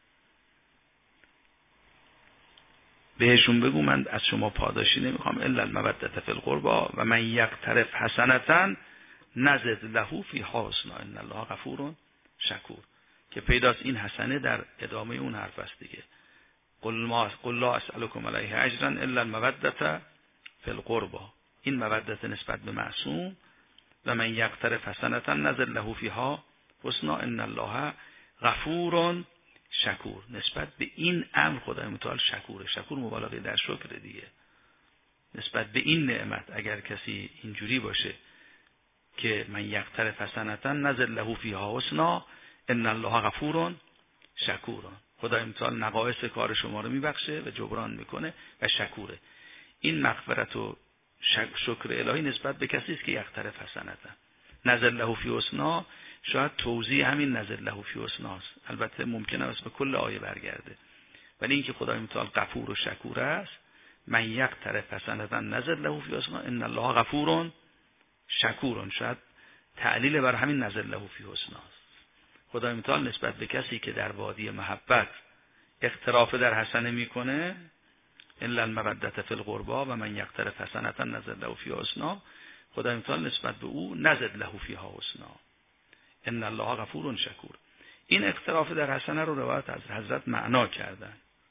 Speaker 1: بهشون بگو من از شما پاداشی نمیخوام الا المودة فی القربى و من یقترف حسنة نزد له فیها حسنا ان الله غفور شکور. که پیداست این حسنه در ادامه اون حرف است دیگه. قل ما قل لا اسألکم علیه اجرا الا المودة فی القربى. این مودت نسبت به معصوم و من یقترف حسنة نزل له فیها حسنا ان الله غفور شکور. نسبت به این امر خدای متعال شکوره. شکور مبالغه در شکر دیگه. نسبت به این نعمت اگر کسی اینجوری باشه که من یقترف حسنة نزل له فیها حسنا ان الله غفور شکور، خدای متعال نقایص کار شما رو میبخشه و جبران میکنه و شکوره. این مغفرت و شکر الهی نسبت به کسی است که یقترف حسنة نزل له فی حسنا. شاید توضیح همین نزل له فی حسناست. البته ممکنه اسم کل آیه برگرده، ولی اینکه خدای متعال غفور و شکور است، من یقترف حسنة نزل له فی حسنا ان الله غفور شکور، شاید تعلیل بر همین نزل له فی حسناست. خدای متعال نسبت به کسی که در وادی محبت اقتراف در حسنه میکنه الا المودة فی القربى و من یقترف حسنة نزل له فی حسنا، خدای متعال نسبت به او نزد له فیها حسنا ان الله غفور شکور. این اقتراف در حسنه رو روایت از حضرت معنا کردن.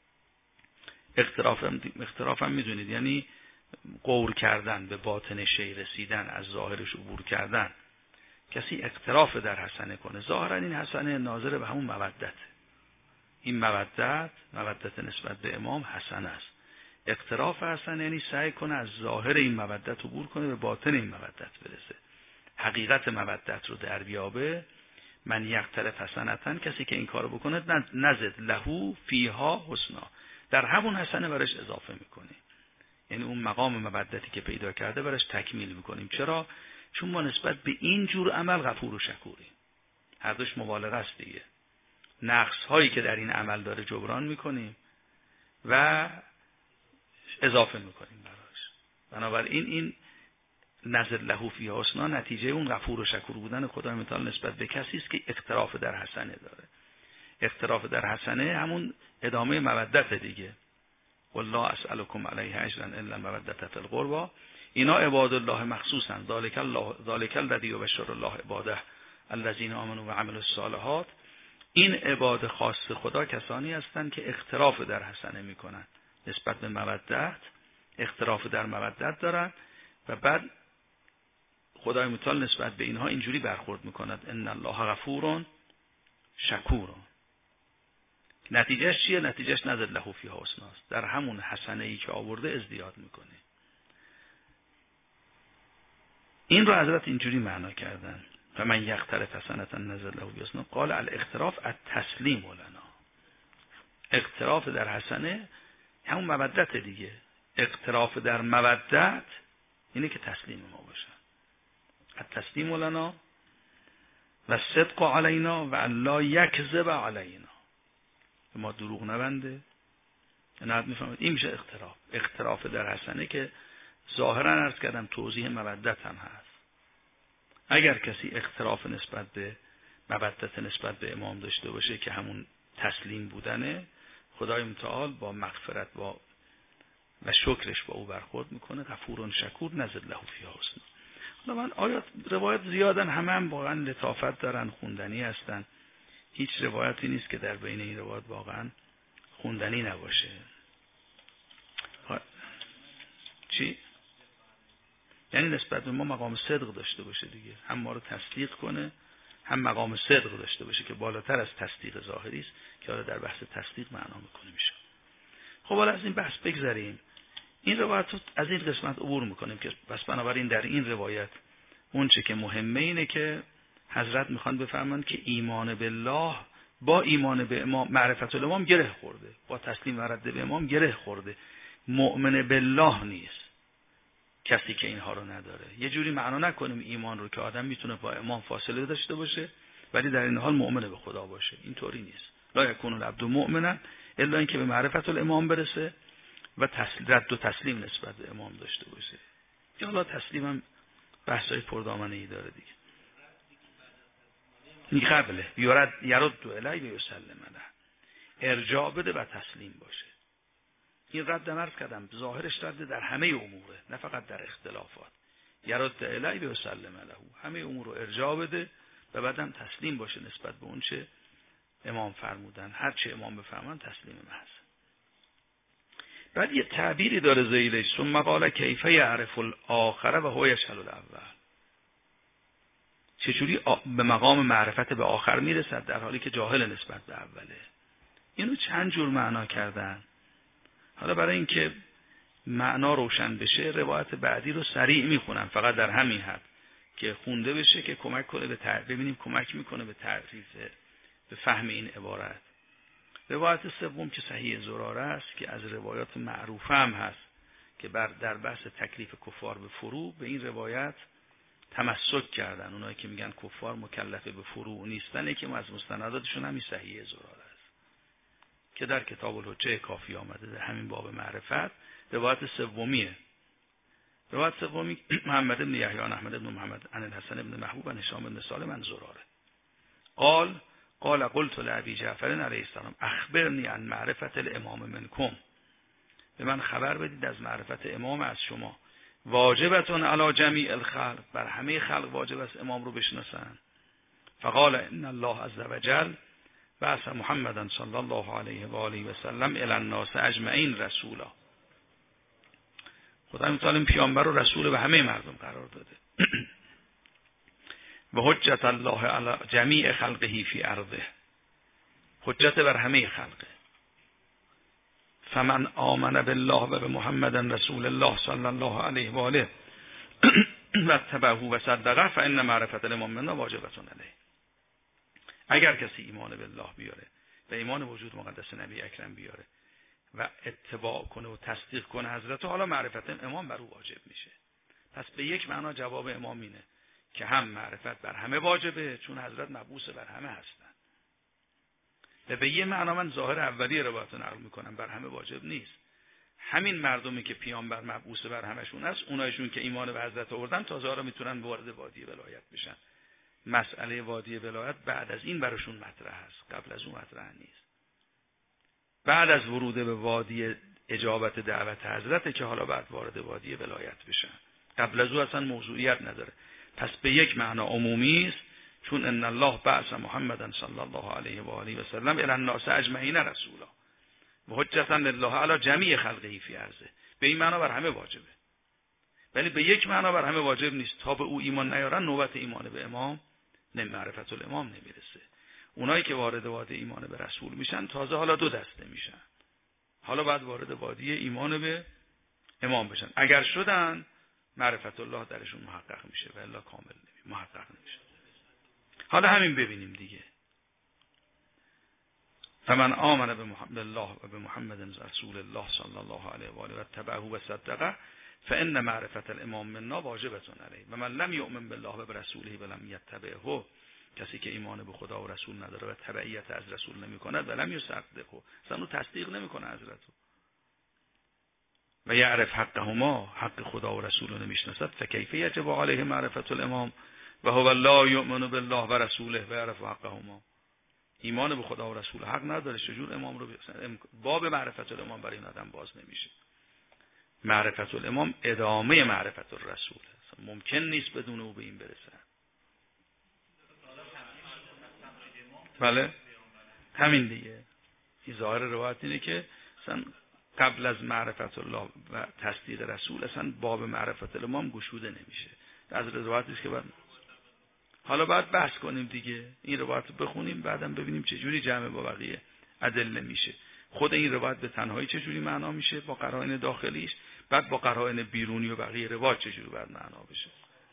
Speaker 1: اقتراف هم اقتراف هم میدونید یعنی غور کردن، به باطن شی رسیدن، از ظاهرش عبور کردن. کسی اقتراف در حسنه کنه، ظاهرا این حسنه ناظر به همون مودت. این مودت مودت نسبت به امام حسنه است. اقتراف حسنه یعنی سعی کنه از ظاهر این مودت عبور کنه، به باطن این مودت برسه، حقیقت مودت رو در بیابه. من یقترف حسنة، کسی که این کارو بکنه نزد له فیها حسنا، در همون حسنه برش اضافه میکنه. یعنی اون مقام مودتی که پیدا کرده برش تکمیل میکنیم. چرا؟ چون ما نسبت به این جور عمل غفور و شکوریم. هر دوش مبالغه است دیگه. نقص هایی که در این عمل داره جبران میکنیم و اضافه میکنیم براش. بنابراین این نزل له فی حسنا نتیجه اون غفور و شکور بودن خدای متعال نسبت به کسی است که اقتراف در حسنه داره. اقتراف در حسنه همون ادامه مودت دیگه. والله اسألکم علیه اجرا الا المودة فی القربى. اینا عباد الله مخصوصا. ذالک الله ذالک الذی یبشر الله عباده الذین آمنوا و عملوا الصالحات. این عباد خاص خدا کسانی هستند که اقتراف در حسنه میکنن. نسبت به مودت، اختلاف در مودت دارن و بعد خدای متعال نسبت به اینها اینجوری برخورد میکند ان الله غفور شکور. نتیجهش چیه؟ نتیجهش نزد له فیها حسناست، در همون حسنه ای که آورده ازدیاد میکنه. این رو حضرت اینجوری معنا کردن و من یقترف حسنة نزد له حسنا. قال الاقتراف التسلیم لنا. اقتراف در حسنه همون مودت دیگه. اقتراف در مودت اینه که تسلیم ما باشه. التسلیم لنا و صدق علینا و الله یکذب علینا، ما دروغ نبنده. نه میفهمید این میشه اقتراف. اقتراف در حسنه که ظاهرا عرض کردم توضیح مودت هم هست. اگر کسی اقتراف نسبت به مودت نسبت به امام داشته باشه که همون تسلیم بودنه، خدای متعال با مغفرت با و شکرش با او برخورد میکنه. غفور شکور نزد له فیها حسنا. حالا من آیات روایت زیادن، همه هم واقعا لطافت دارن، خوندنی هستن. هیچ روایتی نیست که در بین این روایت واقعا خوندنی نباشه. چی؟ یعنی نسبت به ما مقام صدق داشته باشه دیگه، هم ما رو تصدیق کنه، هم مقام صدق داشته باشه که بالاتر از تصدیق ظاهری است که حالا در بحث تصدیق معنا میکنه میشه. خب حالا از این بحث بگذریم. این روایت از این قسمت عبور میکنیم که بس بنابراین در این روایت اون چه که مهمه اینه که حضرت میخوان بفهمند که ایمان بالله با ایمان به امام معرفت الامام گره خورده، با تسلیم و رد به امام گره خورده. مؤمن بالله نیست کسی که اینها رو نداره. یه جوری معنا نکنیم ایمان رو که آدم میتونه با امام فاصله داشته باشه ولی در این حال مؤمن به خدا باشه. اینطوری نیست. لا یکون العبد مؤمنا الا اینکه به معرفت الامام برسه و رد و تسلیم نسبت به امام داشته باشه. یا حالا تسلیم هم بحثای پردامنه ای داره دیگه. این قبله یرد یرد الی و یسلم له، ارجاع بده و تسلیم باشه. این رد مرز کردم ظاهرش رد در همه اموره، نه فقط در اختلافات. یرد الی و یسلم له، همه امور رو ارجاع بده و بعدم تسلیم باشه نسبت به اون چه امام فرمودن. هر چه امام بفهمن تسلیم محض. بعد یه تعبیری داره زیلش، ثم قال کیف یعرف الاخر و هو یشهد الاول. چجوری به مقام معرفت به آخر میرسد در حالی که جاهل نسبت به اوله. اینو چند جور معنا کردن. حالا برای اینکه معنا روشن بشه روایت بعدی رو سریع میخونم، فقط در همین حد که خونده بشه که کمک کنه به تعریف، ببینیم کمک میکنه به تعریف به فهم این عبارت. روایت سوم که صحیح زراره است که از روایات معروفه هم هست که بر در بحث تکلیف کفار به فروع به این روایت تمسک کردن. اونایی که میگن کفار مکلف به فروع نیستن، یکی از مستنداتشون همین صحیح زراره است که در کتاب الحجه کافی آمده در همین باب معرفت. روایت سومیه. روایت سومی محمد بن یحیی عن احمد بن محمد عن الحسن بن محبوب عن هشام بن سالم عن زراره قال قال قلت لابی جعفر علیه السلام اخبرنی عن معرفت الامام منکم، به من خبر بدید از معرفت امام از شما. واجبتون علی جمیع الخلق، بر همه خلق واجب است امام رو بشناسن. فقال ان الله عز وجل بعث محمدا صلی الله علیه و آله و سلم الی الناس اجمعین رسولا. خدای متعال پیامبر رو رسول به همه مردم قرار داده. و حجت الله علی جمیع خلقه فی ارضه، حجت بر همه خلقه. فمن آمن بالله و به محمد رسول الله صلی الله علیه و آله و تبعه و صدقه فان معرفت الامام منا واجبتون علیه. اگر کسی ایمان بالله بیاره و ایمان وجود مقدس نبی اکرم بیاره و اتباع کنه و تصدیق کنه حضرت، حالا معرفت امام بر او واجب میشه. پس به یک معنا جواب امام اینه که هم معرفت بر همه واجبه چون حضرت مبعوث بر همه هستن، و به یه معنا من ظاهر اولیه روایت نقل میکنم بر همه واجب نیست. همین مردمی که پیامبر مبعوث بر همشون است، اونایشون که ایمان به حضرت آوردن تازه ها میتونن وارد وادی ولایت بشن. مسئله وادی ولایت بعد از این براشون مطرح است، قبل از اون مطرح نیست. بعد از ورود به وادی اجابت دعوت حضرت که حالا بعد وارد وادی ولایت بشن. قبل از اون اصلا موضوعیت نداره. پس به یک معنا عمومی است، چون ان الله بعث محمدا صلی الله علیه و آله و سلم الی الناس اجمعین رسولا. و حجتا لله علی جمیع خلقه فی ارضه. به این معنا بر همه واجبه، ولی به یک معنا بر همه واجب نیست. تا به او ایمان نیارن نوبت ایمان به امام نه معرفت الامام نمیرسه. اونایی که وارد وادی ایمان به رسول میشن تازه حالا دو دسته میشن، حالا بعد وارد وادی ایمان به امام بشن. اگر شدن معرفت الله درشون محقق میشه و الا کامل نمی محقق نمیشه. حالا همین ببینیم دیگه. فمن آمن بالله و به محمد رسول الله صلی الله علیه و آله و تبعه و صدقه فان معرفت الامام منا واجبه علیه و من لم یؤمن بالله و برسوله و لم یتبعه، کسی که ایمان به خدا و رسول نداره و تبعیت از رسول نمیکند و لم یصدقه، اصلا اون تصدیق نمیکنه حضرتو، و یعرف حقهما، حق خدا و رسول رو نمیشناسد، فکیف یجب علیه معرفت الامام و هو لا یؤمن بالله و رسوله و یعرف حقهما. ایمان به خدا و رسول حق نداره، چجور امام رو بیسن؟ باب معرفت الامام برای این آدم باز نمیشه. معرفت الامام ادامه معرفت الرسول، ممکن نیست بدون او به این برسن. بله همین دیگه. این ظاهر روایت اینه که اصلا قبل از معرفت الله و تصدیق رسول اصلا باب معرفت الامام گشوده نمیشه. از روایتی است که بعد حالا بعد بحث کنیم دیگه، این روایت رو بخونیم بعدم ببینیم چه جوری جمع با بقیه ادله میشه. خود این روایت به تنهایی چه جوری معنا میشه با قرائن داخلیش، بعد با قرائن بیرونی و بقیه روایت چه جوری بعد معنا بشه.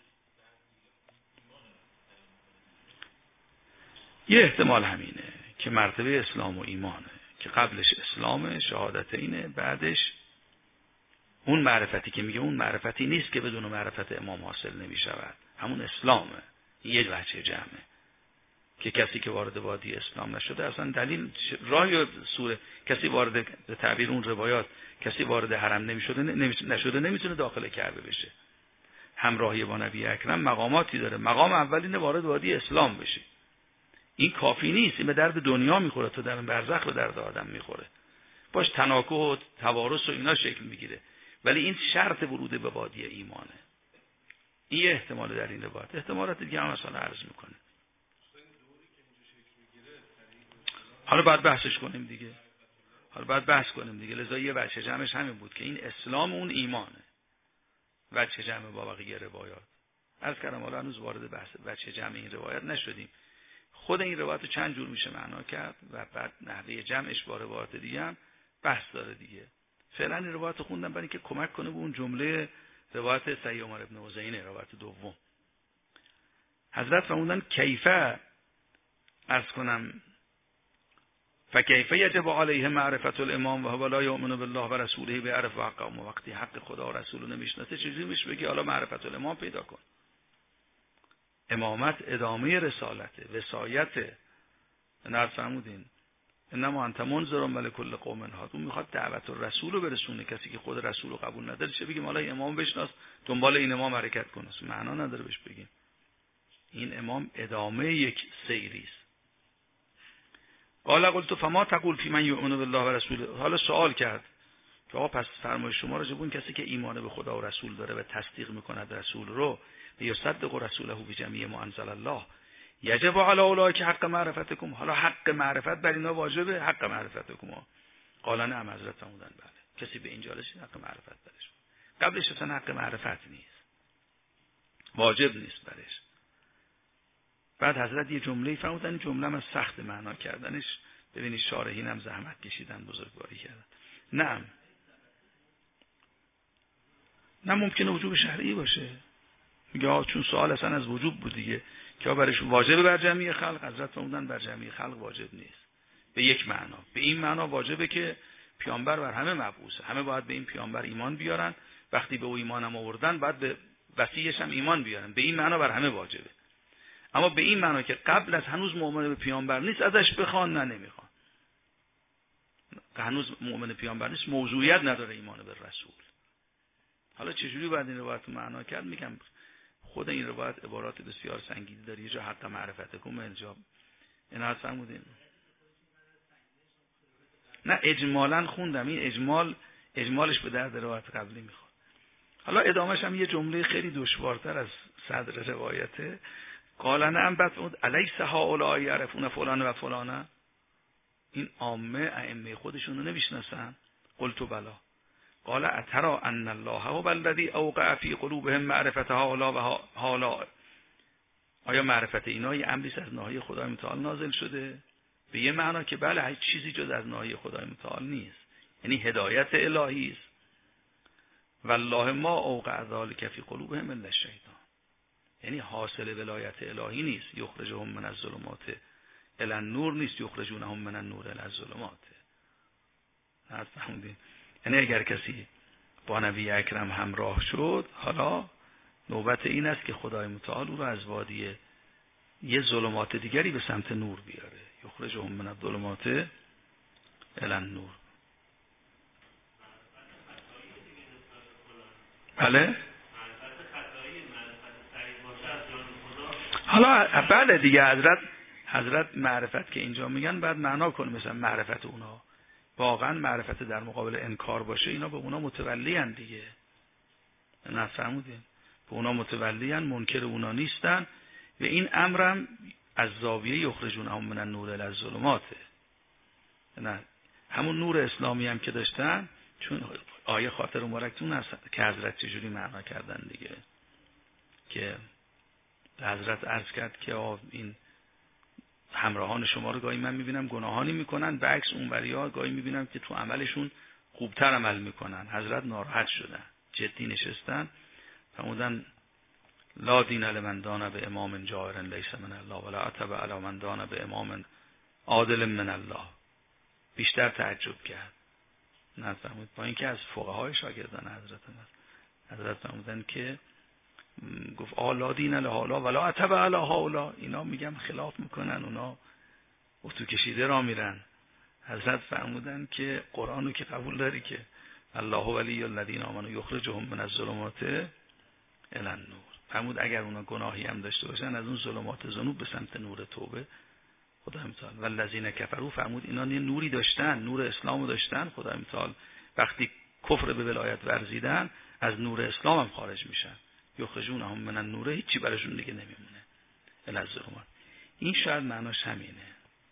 Speaker 1: یه احتمال همینه که مرتبه اسلام و ایمانه که قبلش اسلام شهادتینه، بعدش اون معرفتی که میگه اون معرفتی نیست که بدون معرفت امام حاصل نمیشود، همون اسلامه. یه وجه جمعه که کسی که وارد وادی اسلام نشده اصلا دلیل راه سوره، کسی وارد به تعبیر اون روایات کسی وارد حرم نمیشده نشده نمیتونه داخل کعبه بشه. همراهی با نبی اکرم مقاماتی داره، مقام اول اینه وارد وادی اسلام بشه. این کافی نیست، این به درد دنیا میخوره تا در برزخ به درد آدم میخوره، باش تناکح و توارث و اینا شکل میگیره، ولی این شرط ورود به وادی ایمانه. این یه احتمال در این روایت، احتمالات دیگه هم مثلا عرض میکنه. حالا بعد بحثش کنیم دیگه، حالا بعد بحث کنیم دیگه. لذا یه وجه جمعش همین بود که این اسلام اون ایمانه. وجه جمع با بقیه روایات عرض کردم، حالا هنوز وارد بحث وجه جمع این روایت نشدیم. خود این روایت رو چند جور میشه معنا کرد و بعد نحوه جمعش با روایات دیگه هم بحث داره دیگه. فعلا این روایت رو خوندم برای اینکه کمک کنه به اون جمله روایت سید عمر ابن حسین روایت دوم. حضرت فرمودن کیفه عرض کنم فکیفه یجب علیه معرفت الامام و هو لا یؤمن بالله و رسوله و یعرف حقه. وقتی حق خدا و رسول رو نمیشناسه چجوری میشه بگی حالا معرفت الامام پیدا کن؟ امامت ادامه رسالته، وصایته. نه فرمودین انما انت منذر ولکل قوم هاد. اون میخواد دعوت الرسول رو برسونه. کسی که خود رسول رو قبول نداره چه بگیم حالا امام بشناس دنبال این امام حرکت کن؟ معنا نداره بهش بگیم. این امام ادامه یک سیری است. قال قلت فما تقول فی من یؤمن بالله و رسوله. حالا سوال کرد که آقا پس فرمایش شما راجع به اون کسی که ایمان به خدا و رسول داره و تصدیق میکند رسول رو، یصدق رسوله بجمیع ما انزل الله، یجب علی اولئک حق معرفتکم. حالا حق معرفت بر اینا واجبه، حق معرفتکم. قال نعم حضرت فرمودن بله، کسی به اینجا رسید حق معرفت برش. قبلش اصلا حق معرفت نیست، واجب نیست برش. بعد حضرت یه جمله فرمودن، این جمله هم سخت معنا کردنش، ببینید شارحین هم زحمت کشیدن، بزرگواری کردن. نعم نه ممکنه وجوب شرعی باشه. میگه چون سوال اصلا از وجوب بود دیگه که برش واجب بر جمعی خلق. حضرت فرمودن بر جمعی خلق واجب نیست به یک معنا. به این معنا واجبه که پیامبر بر همه مبعوثه، همه باید به این پیامبر ایمان بیارن، وقتی به او ایمان هم آوردن بعد به وصیش هم ایمان بیارن. به این معنا بر همه واجبه. اما به این معنا که قبل از هنوز مؤمن به پیامبر نیست ازش بخوان، نه نمیخوان. هنوز مؤمن پیامبر نیست، موضوعیت نداره ایمان به رسول. حالا چجوری باید این روایت رو معنا کرد؟ میگم خود این روایت عبارات بسیار سنگینی داره. یه جا حق معرفتکم اینجا اینا فرمودین. نه اجمالاً خوندم، این اجمال اجمالش به درد روایت قبلی میخواد. حالا ادامهش هم یه جمله خیلی دشوارتر از صدر روایته. قال نعم بعد الیس هؤلاء یعرفون فلان و فلانه. این عامه ائمه خودشون رو نمیشناسن؟ قلت بلا. قال اترى ان الله هو الذی اوقع فی قلوبهم معرفت هؤلاء و هؤلاء. آیا معرفت اینا یه امری از ناحیه خدای متعال نازل شده؟ به یه معنا که بله، هیچ چیزی جز از ناحیه خدای متعال نیست، یعنی هدایت الهی است. والله ما اوقع ذلک فی قلوبهم الا الشیطان، یعنی حاصل ولایت الهی نیست. یخرجهم من الظلمات الی النور نیست، یخرجونهم من النور الی الظلمات. فهمیدین؟ یعنی اگر کسی با نبی اکرم همراه شد، حالا نوبت این است که خدای متعال او را از وادی یه ظلمات دیگری به سمت نور بیاره. یخرجهم من الظلمات الی النور. بله حالا بله دیگه، حضرت حضرت معرفت که اینجا میگن بعد معنا کنه، مثلا معرفت اونا واقعا معرفت در مقابل انکار باشه، اینا به اونا متولی ان دیگه. نه فهمودین؟ به اونا متولی ان، منکر اونا نیستن. و این امرم از زاویه یخرجونهم من النور الی الظلمات، نه همون نور اسلامی هم که داشتن، چون آیه خاطر مبارکتون هست که حضرت چجوری معنا کردن دیگه، که حضرت عرض کرد که این همراهان شما رو گاهی من میبینم گناهانی میکنن، به عکس اونوریا گاهی میبینم که تو عملشون خوبتر عمل میکنن. حضرت ناراحت شدن، جدی نشستن، فرمودن لا دین لمن دان به امام جائر لیس من الله ولا عتب علی من دان به امام عادل من الله. بیشتر تعجب کرد، نفهمید، با اینکه از فقهای شاگردان حضرت هست. حضرت فرمودن که گفت آلا دین لهالا ولا عتب علی هاولا، اینا میگم خلاف میکنن، اونا اتو کشیده را میرن. حضرت فرمودن که قرآنو که قبول داری که الله ولی الذین آمنوا یخرجهم من الظلمات الی النور. فرمود اگر اونا گناهی هم داشته باشن، از اون ظلمات ذنوب به سمت نور توبه خدای متعال. والذین کفروا، فرمود اینا یه نوری داشتن، نور اسلامو داشتن، خدای متعال وقتی کفر به ولایت ورزیدن از نور اسلام هم خارج میشن. یخرجونهم من النور، هیچی براشون دیگه نمیمونه الی الظلمات. این شاید معناش همینه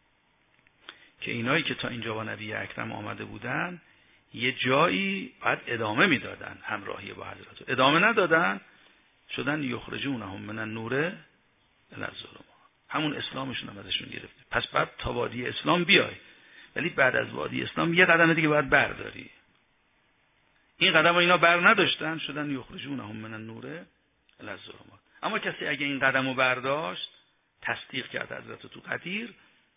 Speaker 1: که اینایی که تا اینجا با نبی اکرم آمده بودن یه جایی بعد ادامه میدادن همراهی با حضرت، ادامه ندادن شدن یخرجونهم من النور الی الظلمات. همون اسلامشون هم ازشون گرفته. پس بعد تا وادی اسلام بیای، ولی بعد از وادی اسلام یه قدم دیگه باید برداری. این قدم اینا بر نداشتن، شدن یخرجونهم من النور الی الظلمات. اما کسی اگه این قدمو برداشت، تصدیق کرد حضرت تو قدیر،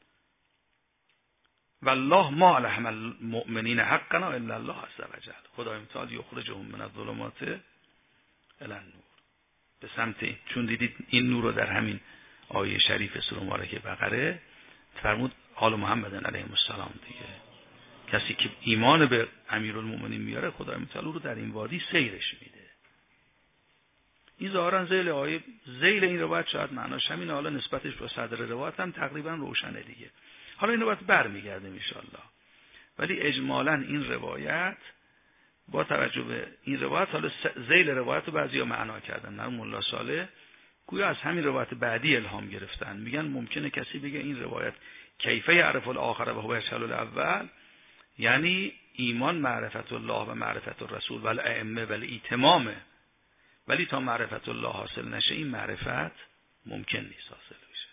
Speaker 1: والله ما علهم المؤمنین حقنا الا الله عز وجل، خدای متعال یخرجهم من الظلمات الی النور، به سمت این. چون دیدید این نور رو در همین آیه شریف سوره مبارکه بقره فرمود آل محمد علیه السلام دیگه، کسی که ایمان به امیرالمومنین میاره خدای متعال رو در این وادی سیرش میده. این ظاهرا ذیل آیه، ذیل این روایت شاید معناش همینه، حالا نسبتش با صدر روایت هم تقریبا روشنه دیگه. حالا این روایت برمیگرده ان شاءالله، ولی اجمالا این روایت با توجه به این روایت، حالا ذیل روایت رو بعضیا معنا کردن، نه مولا صالح گویا از همین روایت بعدی الهام گرفتن. میگن ممکنه کسی بگه این روایت کیفه یعرف الاخر و هو یشهد الاول، یعنی ایمان معرفت الله و معرفت الرسول و الائمه و الاتمامه، ولی تا معرفت الله حاصل نشه این معرفت ممکن نیست حاصل بشه.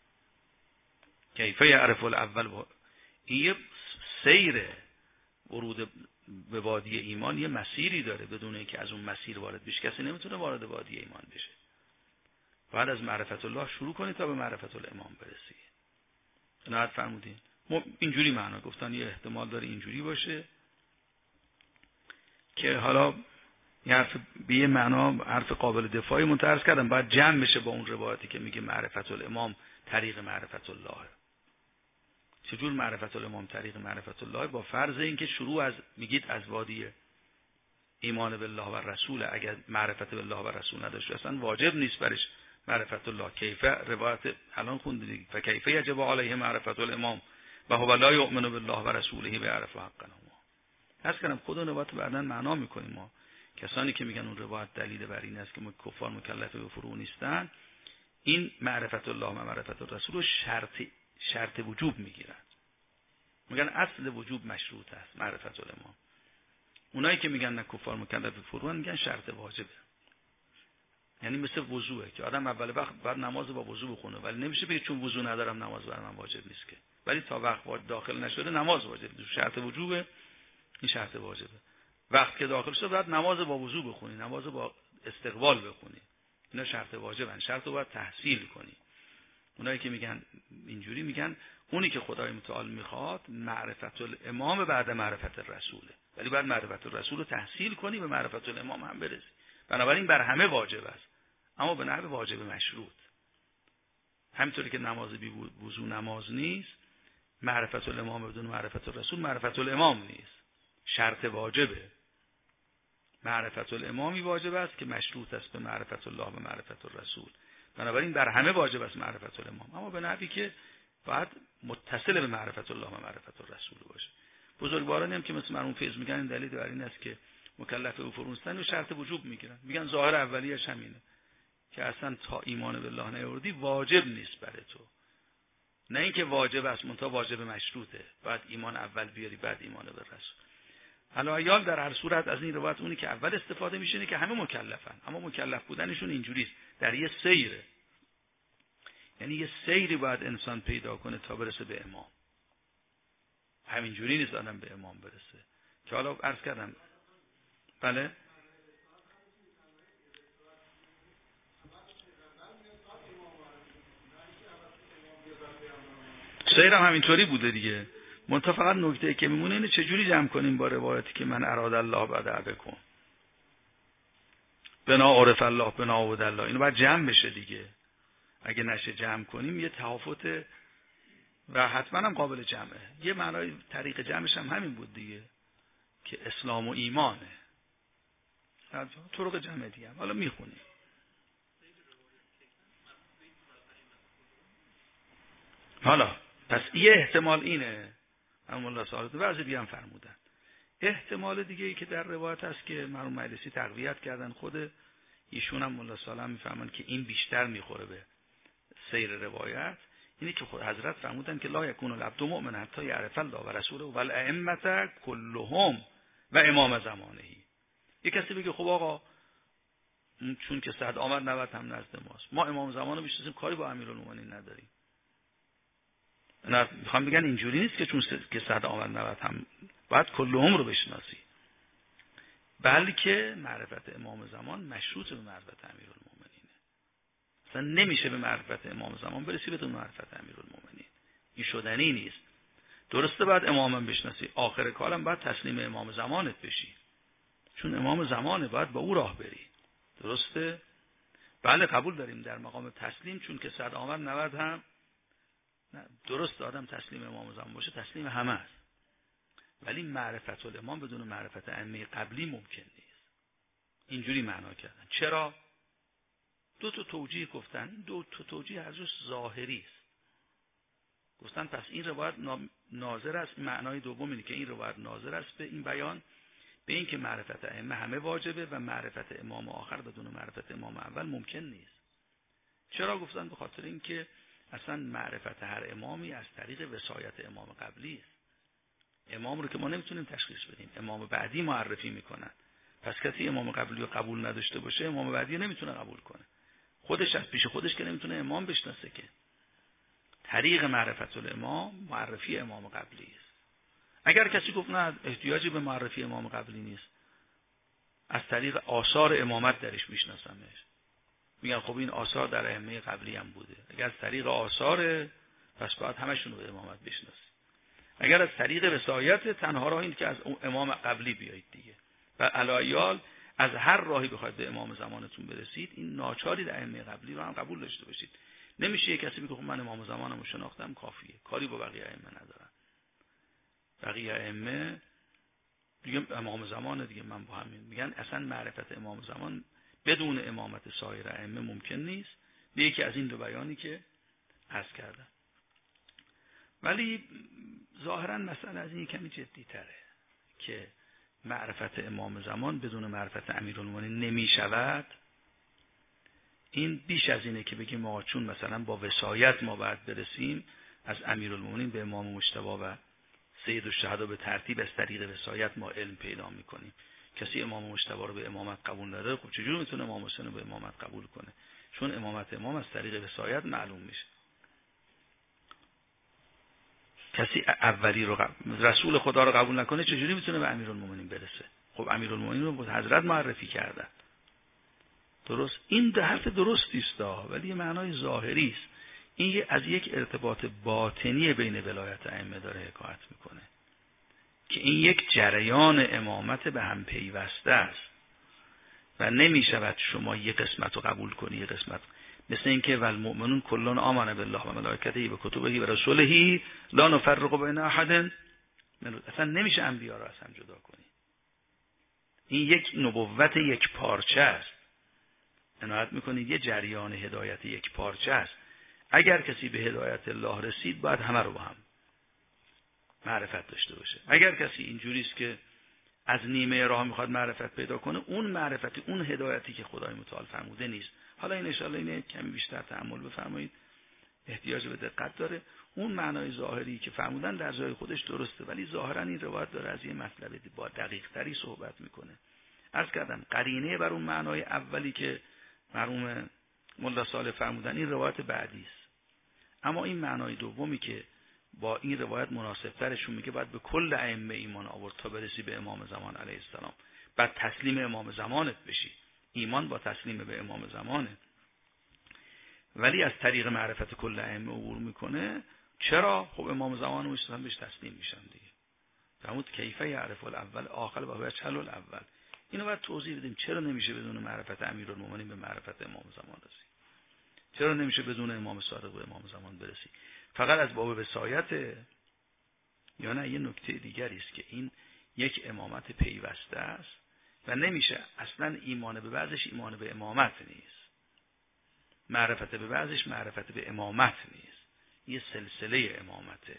Speaker 1: کیفه یعرف الاول، این سیر ورود به وادی ایمان یه مسیری داره، بدون اینکه از اون مسیر وارد بشه کسی نمیتونه وارد وادی ایمان بشه. بعد از معرفت الله شروع کنید تا به معرفت الامام برسی. نه فرمودین اینجوری معنا گفتن، یه احتمال داره اینجوری باشه که حالا یه حرف به یه معنا حرف قابل دفاعی متعرض کردم، باید جمع بشه با اون روایتی که میگه معرفت الامام طریق معرفت الله. چجور معرفت الامام طریق معرفت الله؟ با فرض اینکه شروع از میگید از وادی ایمان بالله و رسول، اگر معرفت بالله و رسول نداشته اصلا واجب نیست برش معرفت الله. کیفه روایت الان خوندید، فکیفه یجب علیه معرفت الامام و هو لا یؤمن بالله و رسوله بیعرف حقا. پس کنم خود اون روایت بعداً معنا میکنیم. ما کسانی که میگن اون روایت دلیل بر این است که ما کفار مکلف به فروع نیستن، این معرفت الله و معرفت الرسول رو شرط شرط وجوب میگیرن. میگن اصل وجوب مشروط است معرفت الامام. اونایی که میگن نه کفار مکلف فروغن میگن شرط واجبه. یعنی مثل وضوئه که آدم اول وقت بعد نماز با وضو بخونه، ولی نمیشه بگه چون وضو ندارم نماز برای من واجب نیست که. ولی تا وقت داخل نشده نماز واجبه. شرط وجوبه، این شرط واجبه. وقت که داخل شد بعد نماز با وضو بخونی، نماز با استقبال بخونی. اینا شرط واجبن. شرط رو باید تحصیل کنی. اونایی که میگن اینجوری میگن اونی که خدای متعال میخواد معرفت الامام بعد معرفت الرسوله، ولی بعد معرفت الرسول رو تحصیل کنی به معرفت الامام هم برسی. بنابراین بر همه واجب است، اما به نحو واجب مشروط. همینطوری که نماز بی وضو نماز نیست، معرفت الامام بدون معرفت الرسول معرفت الامام نیست، شرط واجبه. معرفت الامامی واجب است که مشروط است به معرفت الله و معرفت الرسول. بنابراین بر همه واجب است معرفت الامام، اما به نحوی که باید متصل به معرفت الله و معرفت الرسول باشه. بزرگوارانی هم که مثل مرحوم فیض میگن این دلیل بر این است که مکلف به فرونستن و شرط وجوب میگیرن. میگن ظاهر اولیش همینه که اصلا تا ایمان بالله نیاوردی واجب نیست برای تو. نه اینکه واجب است منتها واجب مشروطه، باید ایمان اول بیاری بعد ایمان به رسول. حالا ایال در هر صورت از این روایت اونی که اول استفاده میشه اینه که همه مکلفن، اما مکلف بودنشون اینجوریه در یه سیره. یعنی یه سیری باید انسان پیدا کنه تا برسه به امام. همینجوری نیست آدم به امام برسه. که حالا عرض کردم بله سیر هم همینطوری بوده دیگه. منتها فقط نکته که میمونه اینه چجوری جمع کنیم با روایتی که من اراد الله بعد بکن بنا عرف الله بنا عبد الله. اینو باید جمع بشه دیگه. اگه نشه جمع کنیم یه تفاوت و حتما هم قابل جمعه. یه معنای طریق جمعش هم همین بود دیگه که اسلام و ایمانه. طرق جمع دیگه هم. حالا میخونیم. حالا پس یه احتمال اینه هم الله صاحب وضع دیگه هم فرمودن. احتمال دیگه ای که در روایت هست که مرحوم مجلسی تقویت کردن، خود ایشون هم الله صالح میفهمن که این بیشتر میخوره به سیر روایت، اینه که خود حضرت فرمودن که لا یکون العبد مؤمنا حتی یعرف الله و رسوله و الائمه کلهم و امام زمانه. یک کسی بگه خب آقا چون که صد آمد نود هم نزد ماست، ما امام زمان رو میشناسیم کاری با امیرالمومنین نداریم. نه میخوام بگن اینجوری نیست که چون که صد آمد نود هم باید کلهم رو بشناسی، بلکه معرفت امام زمان مشروط به معرفت امیرالمومنینه. اصلا نمیشه به معرفت امام زمان برسی بدون معرفت امیرالمومنین. این شدنی نیست. درسته باید امامم بشناسی، آخر کارم باید تسلیم امام زمانت بشی، چون امام زمانه، باید با او راه بری. درسته؟ بله قبول داریم در مقام تسلیم، چون که صد آمد نود هم نه، درست آدم تسلیم امام زمان باشه تسلیم همه است، ولی معرفت الامام بدون معرفت ائمه قبلی ممکن نیست. اینجوری معنا کردن. چرا؟ دو تا توجیه گفتن. این دو تا توجیه از روش ظاهری است. گفتن پس این روایت ناظر است، معنای دوم اینه که این روایت ناظر است به این بیان، به این که معرفت ائمه همه واجبه و معرفت امام آخر بدون معرفت امام اول ممکن نیست. چرا گفتن؟ به خاطر اینکه اصلا معرفت هر امامی از طریق وصایت امام قبلی است. امام رو که ما نمیتونیم تشخیص بدیم، امام بعدی معرفی میکنن. پس کسی امام قبلی رو قبول نداشته باشه امام بعدی نمیتونه قبول کنه. خودش از پیش خودش که نمیتونه امام بشناسه که. طریق معرفت الامام معرفی امام قبلی است. اگر کسی گفت نه احتیاجی به معرفی امام قبلی نیست، از طریق آثار امامت درش میشناسمش، میگن خب این آثار در ائمه قبلی هم بوده. اگر از طریق آثار پس باید همشون رو به امامت بشناسی. اگر از طریق وصایت تنها راه این که از امام قبلی بیایید دیگه. و علایال از هر راهی بخواید به امام زمانتون برسید، این ناچاری در ائمه قبلی رو هم قبول داشته باشید. نمیشه یک کسی بگه خب من امام زمانم رو شناختم کافیه، کاری با بقیه ائمه ندارم. بقیه ائمه دیگه امام زمان دیگه من با همین میگن اصلا معرفت امام زمان بدون امامت سایر ائمه ممکن نیست. به یکی از این دو بیانی که عرض کردم. ولی ظاهرا مسئله از این کمی جدی تره که معرفت امام زمان بدون معرفت امیرالمومنین نمی شود. این بیش از اینه که بگیم ما چون مثلا با وصایت ما باید برسیم از امیرالمومنین به امام مجتبی و سید الشهدا به ترتیب از طریق وصایت ما علم پیدا میکنیم. کسی امام مجتبی رو به امامت قبول نداره، خب چجوری میتونه امام حسین رو به امامت قبول کنه؟ چون امامت امام از طریق وصایت معلوم میشه. کسی اولی رو قبول، رسول خدا رو قبول نکنه چجوری میتونه به امیرالمومنین برسه؟ خب امیرالمومنین رو به حضرت معرفی کردن. درست، این حرف درستی است ولی یه معنای ظاهری است. این از یک ارتباط باطنی بین ولایت ائمه داره حکایت میکنه که این یک جریان امامت به هم پیوسته است و نمیشود شما یک قسمت رو قبول کنی یک قسمت، مثل اینکه والمؤمنون کلون آمن بالله و ملائکته و کتبه و رسوله لا نفرق بین احد، اصلا نمیشه انبیا رو از هم جدا کنی. این یک نبوت یک پارچه است. عنایت میکنید یه جریان هدایت یک پارچه است. اگر کسی به هدایت الله رسید باید همه رو با هم معرفت داشته باشه. اگر کسی اینجوری است که از نیمه راه میخواد معرفت پیدا کنه، اون معرفتی، اون هدایتی که خدای متعال فرموده نیست. حالا این ان اینه کمی بیشتر تأمل بفرمایید، احتیاج به دقت داره. اون معنای ظاهری که فرمودن در جای خودش درسته، ولی ظاهرا این روایت داره از یه مطلب با دقیق تری صحبت میکنه. عرض کردم قرینه بر اون معنای اولی که مرحوم ملا صالح فرمودن این روایت بعدی است. اما این معنای دومی که با این روایت مناسب ترشون میگه باید به کل ائمه ایمان آورد تا برسی به امام زمان علیه السلام، بعد تسلیم امام زمانت بشی. ایمان با تسلیم به امام زمانه، ولی از طریق معرفت کل ائمه عبور میکنه. چرا؟ خب امام زمان و اسلام بهش تسلیم میشن دیگه. فرمود کیفه یعرف الاول آخر و یجهل الاول. اینو باید توضیح بدیم چرا نمیشه بدون معرفت امیرالمومنین به معرفت امام زمان رسی؟ چرا نمیشه بدون امام صادق به امام زمان برسی؟ فقط از باب وصایت یا نه یه نکته دیگری است که این یک امامت پیوسته است و نمیشه اصلا ایمان به بعضش ایمان به امامت نیست، معرفت به بعضش معرفت به امامت نیست. یه سلسله امامته.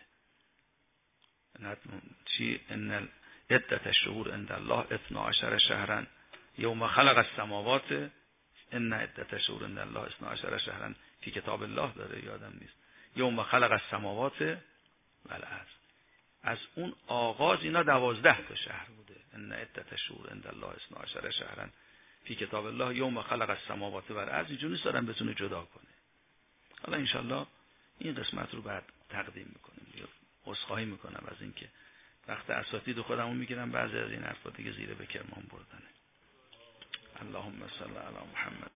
Speaker 1: چی؟ ان عدت الشهور عند الله اثنا عشر شهرا یوم خلق السماوات، ان عدت الشهور عند الله اثنا عشر شهرا فی کتاب الله داره، یادم نیست، یوم خلق السماوات و الارض. از اون آغاز اینا دوازده تا شهر بوده. ان عدت الشهور عند الله اثنا عشر شهرا فی کتاب الله یوم خلق السماوات و الارض. اینجوری نیست دارن بتونه جدا کنه. حالا انشالله این قسمت رو بعد تقدیم میکنیم. عذرخواهی میکنم از اینکه وقت اساتید خودمون میگیرم، بعضی از این حرفا دیگه زیر به کرمان بردنه. اللهم صل علی محمد.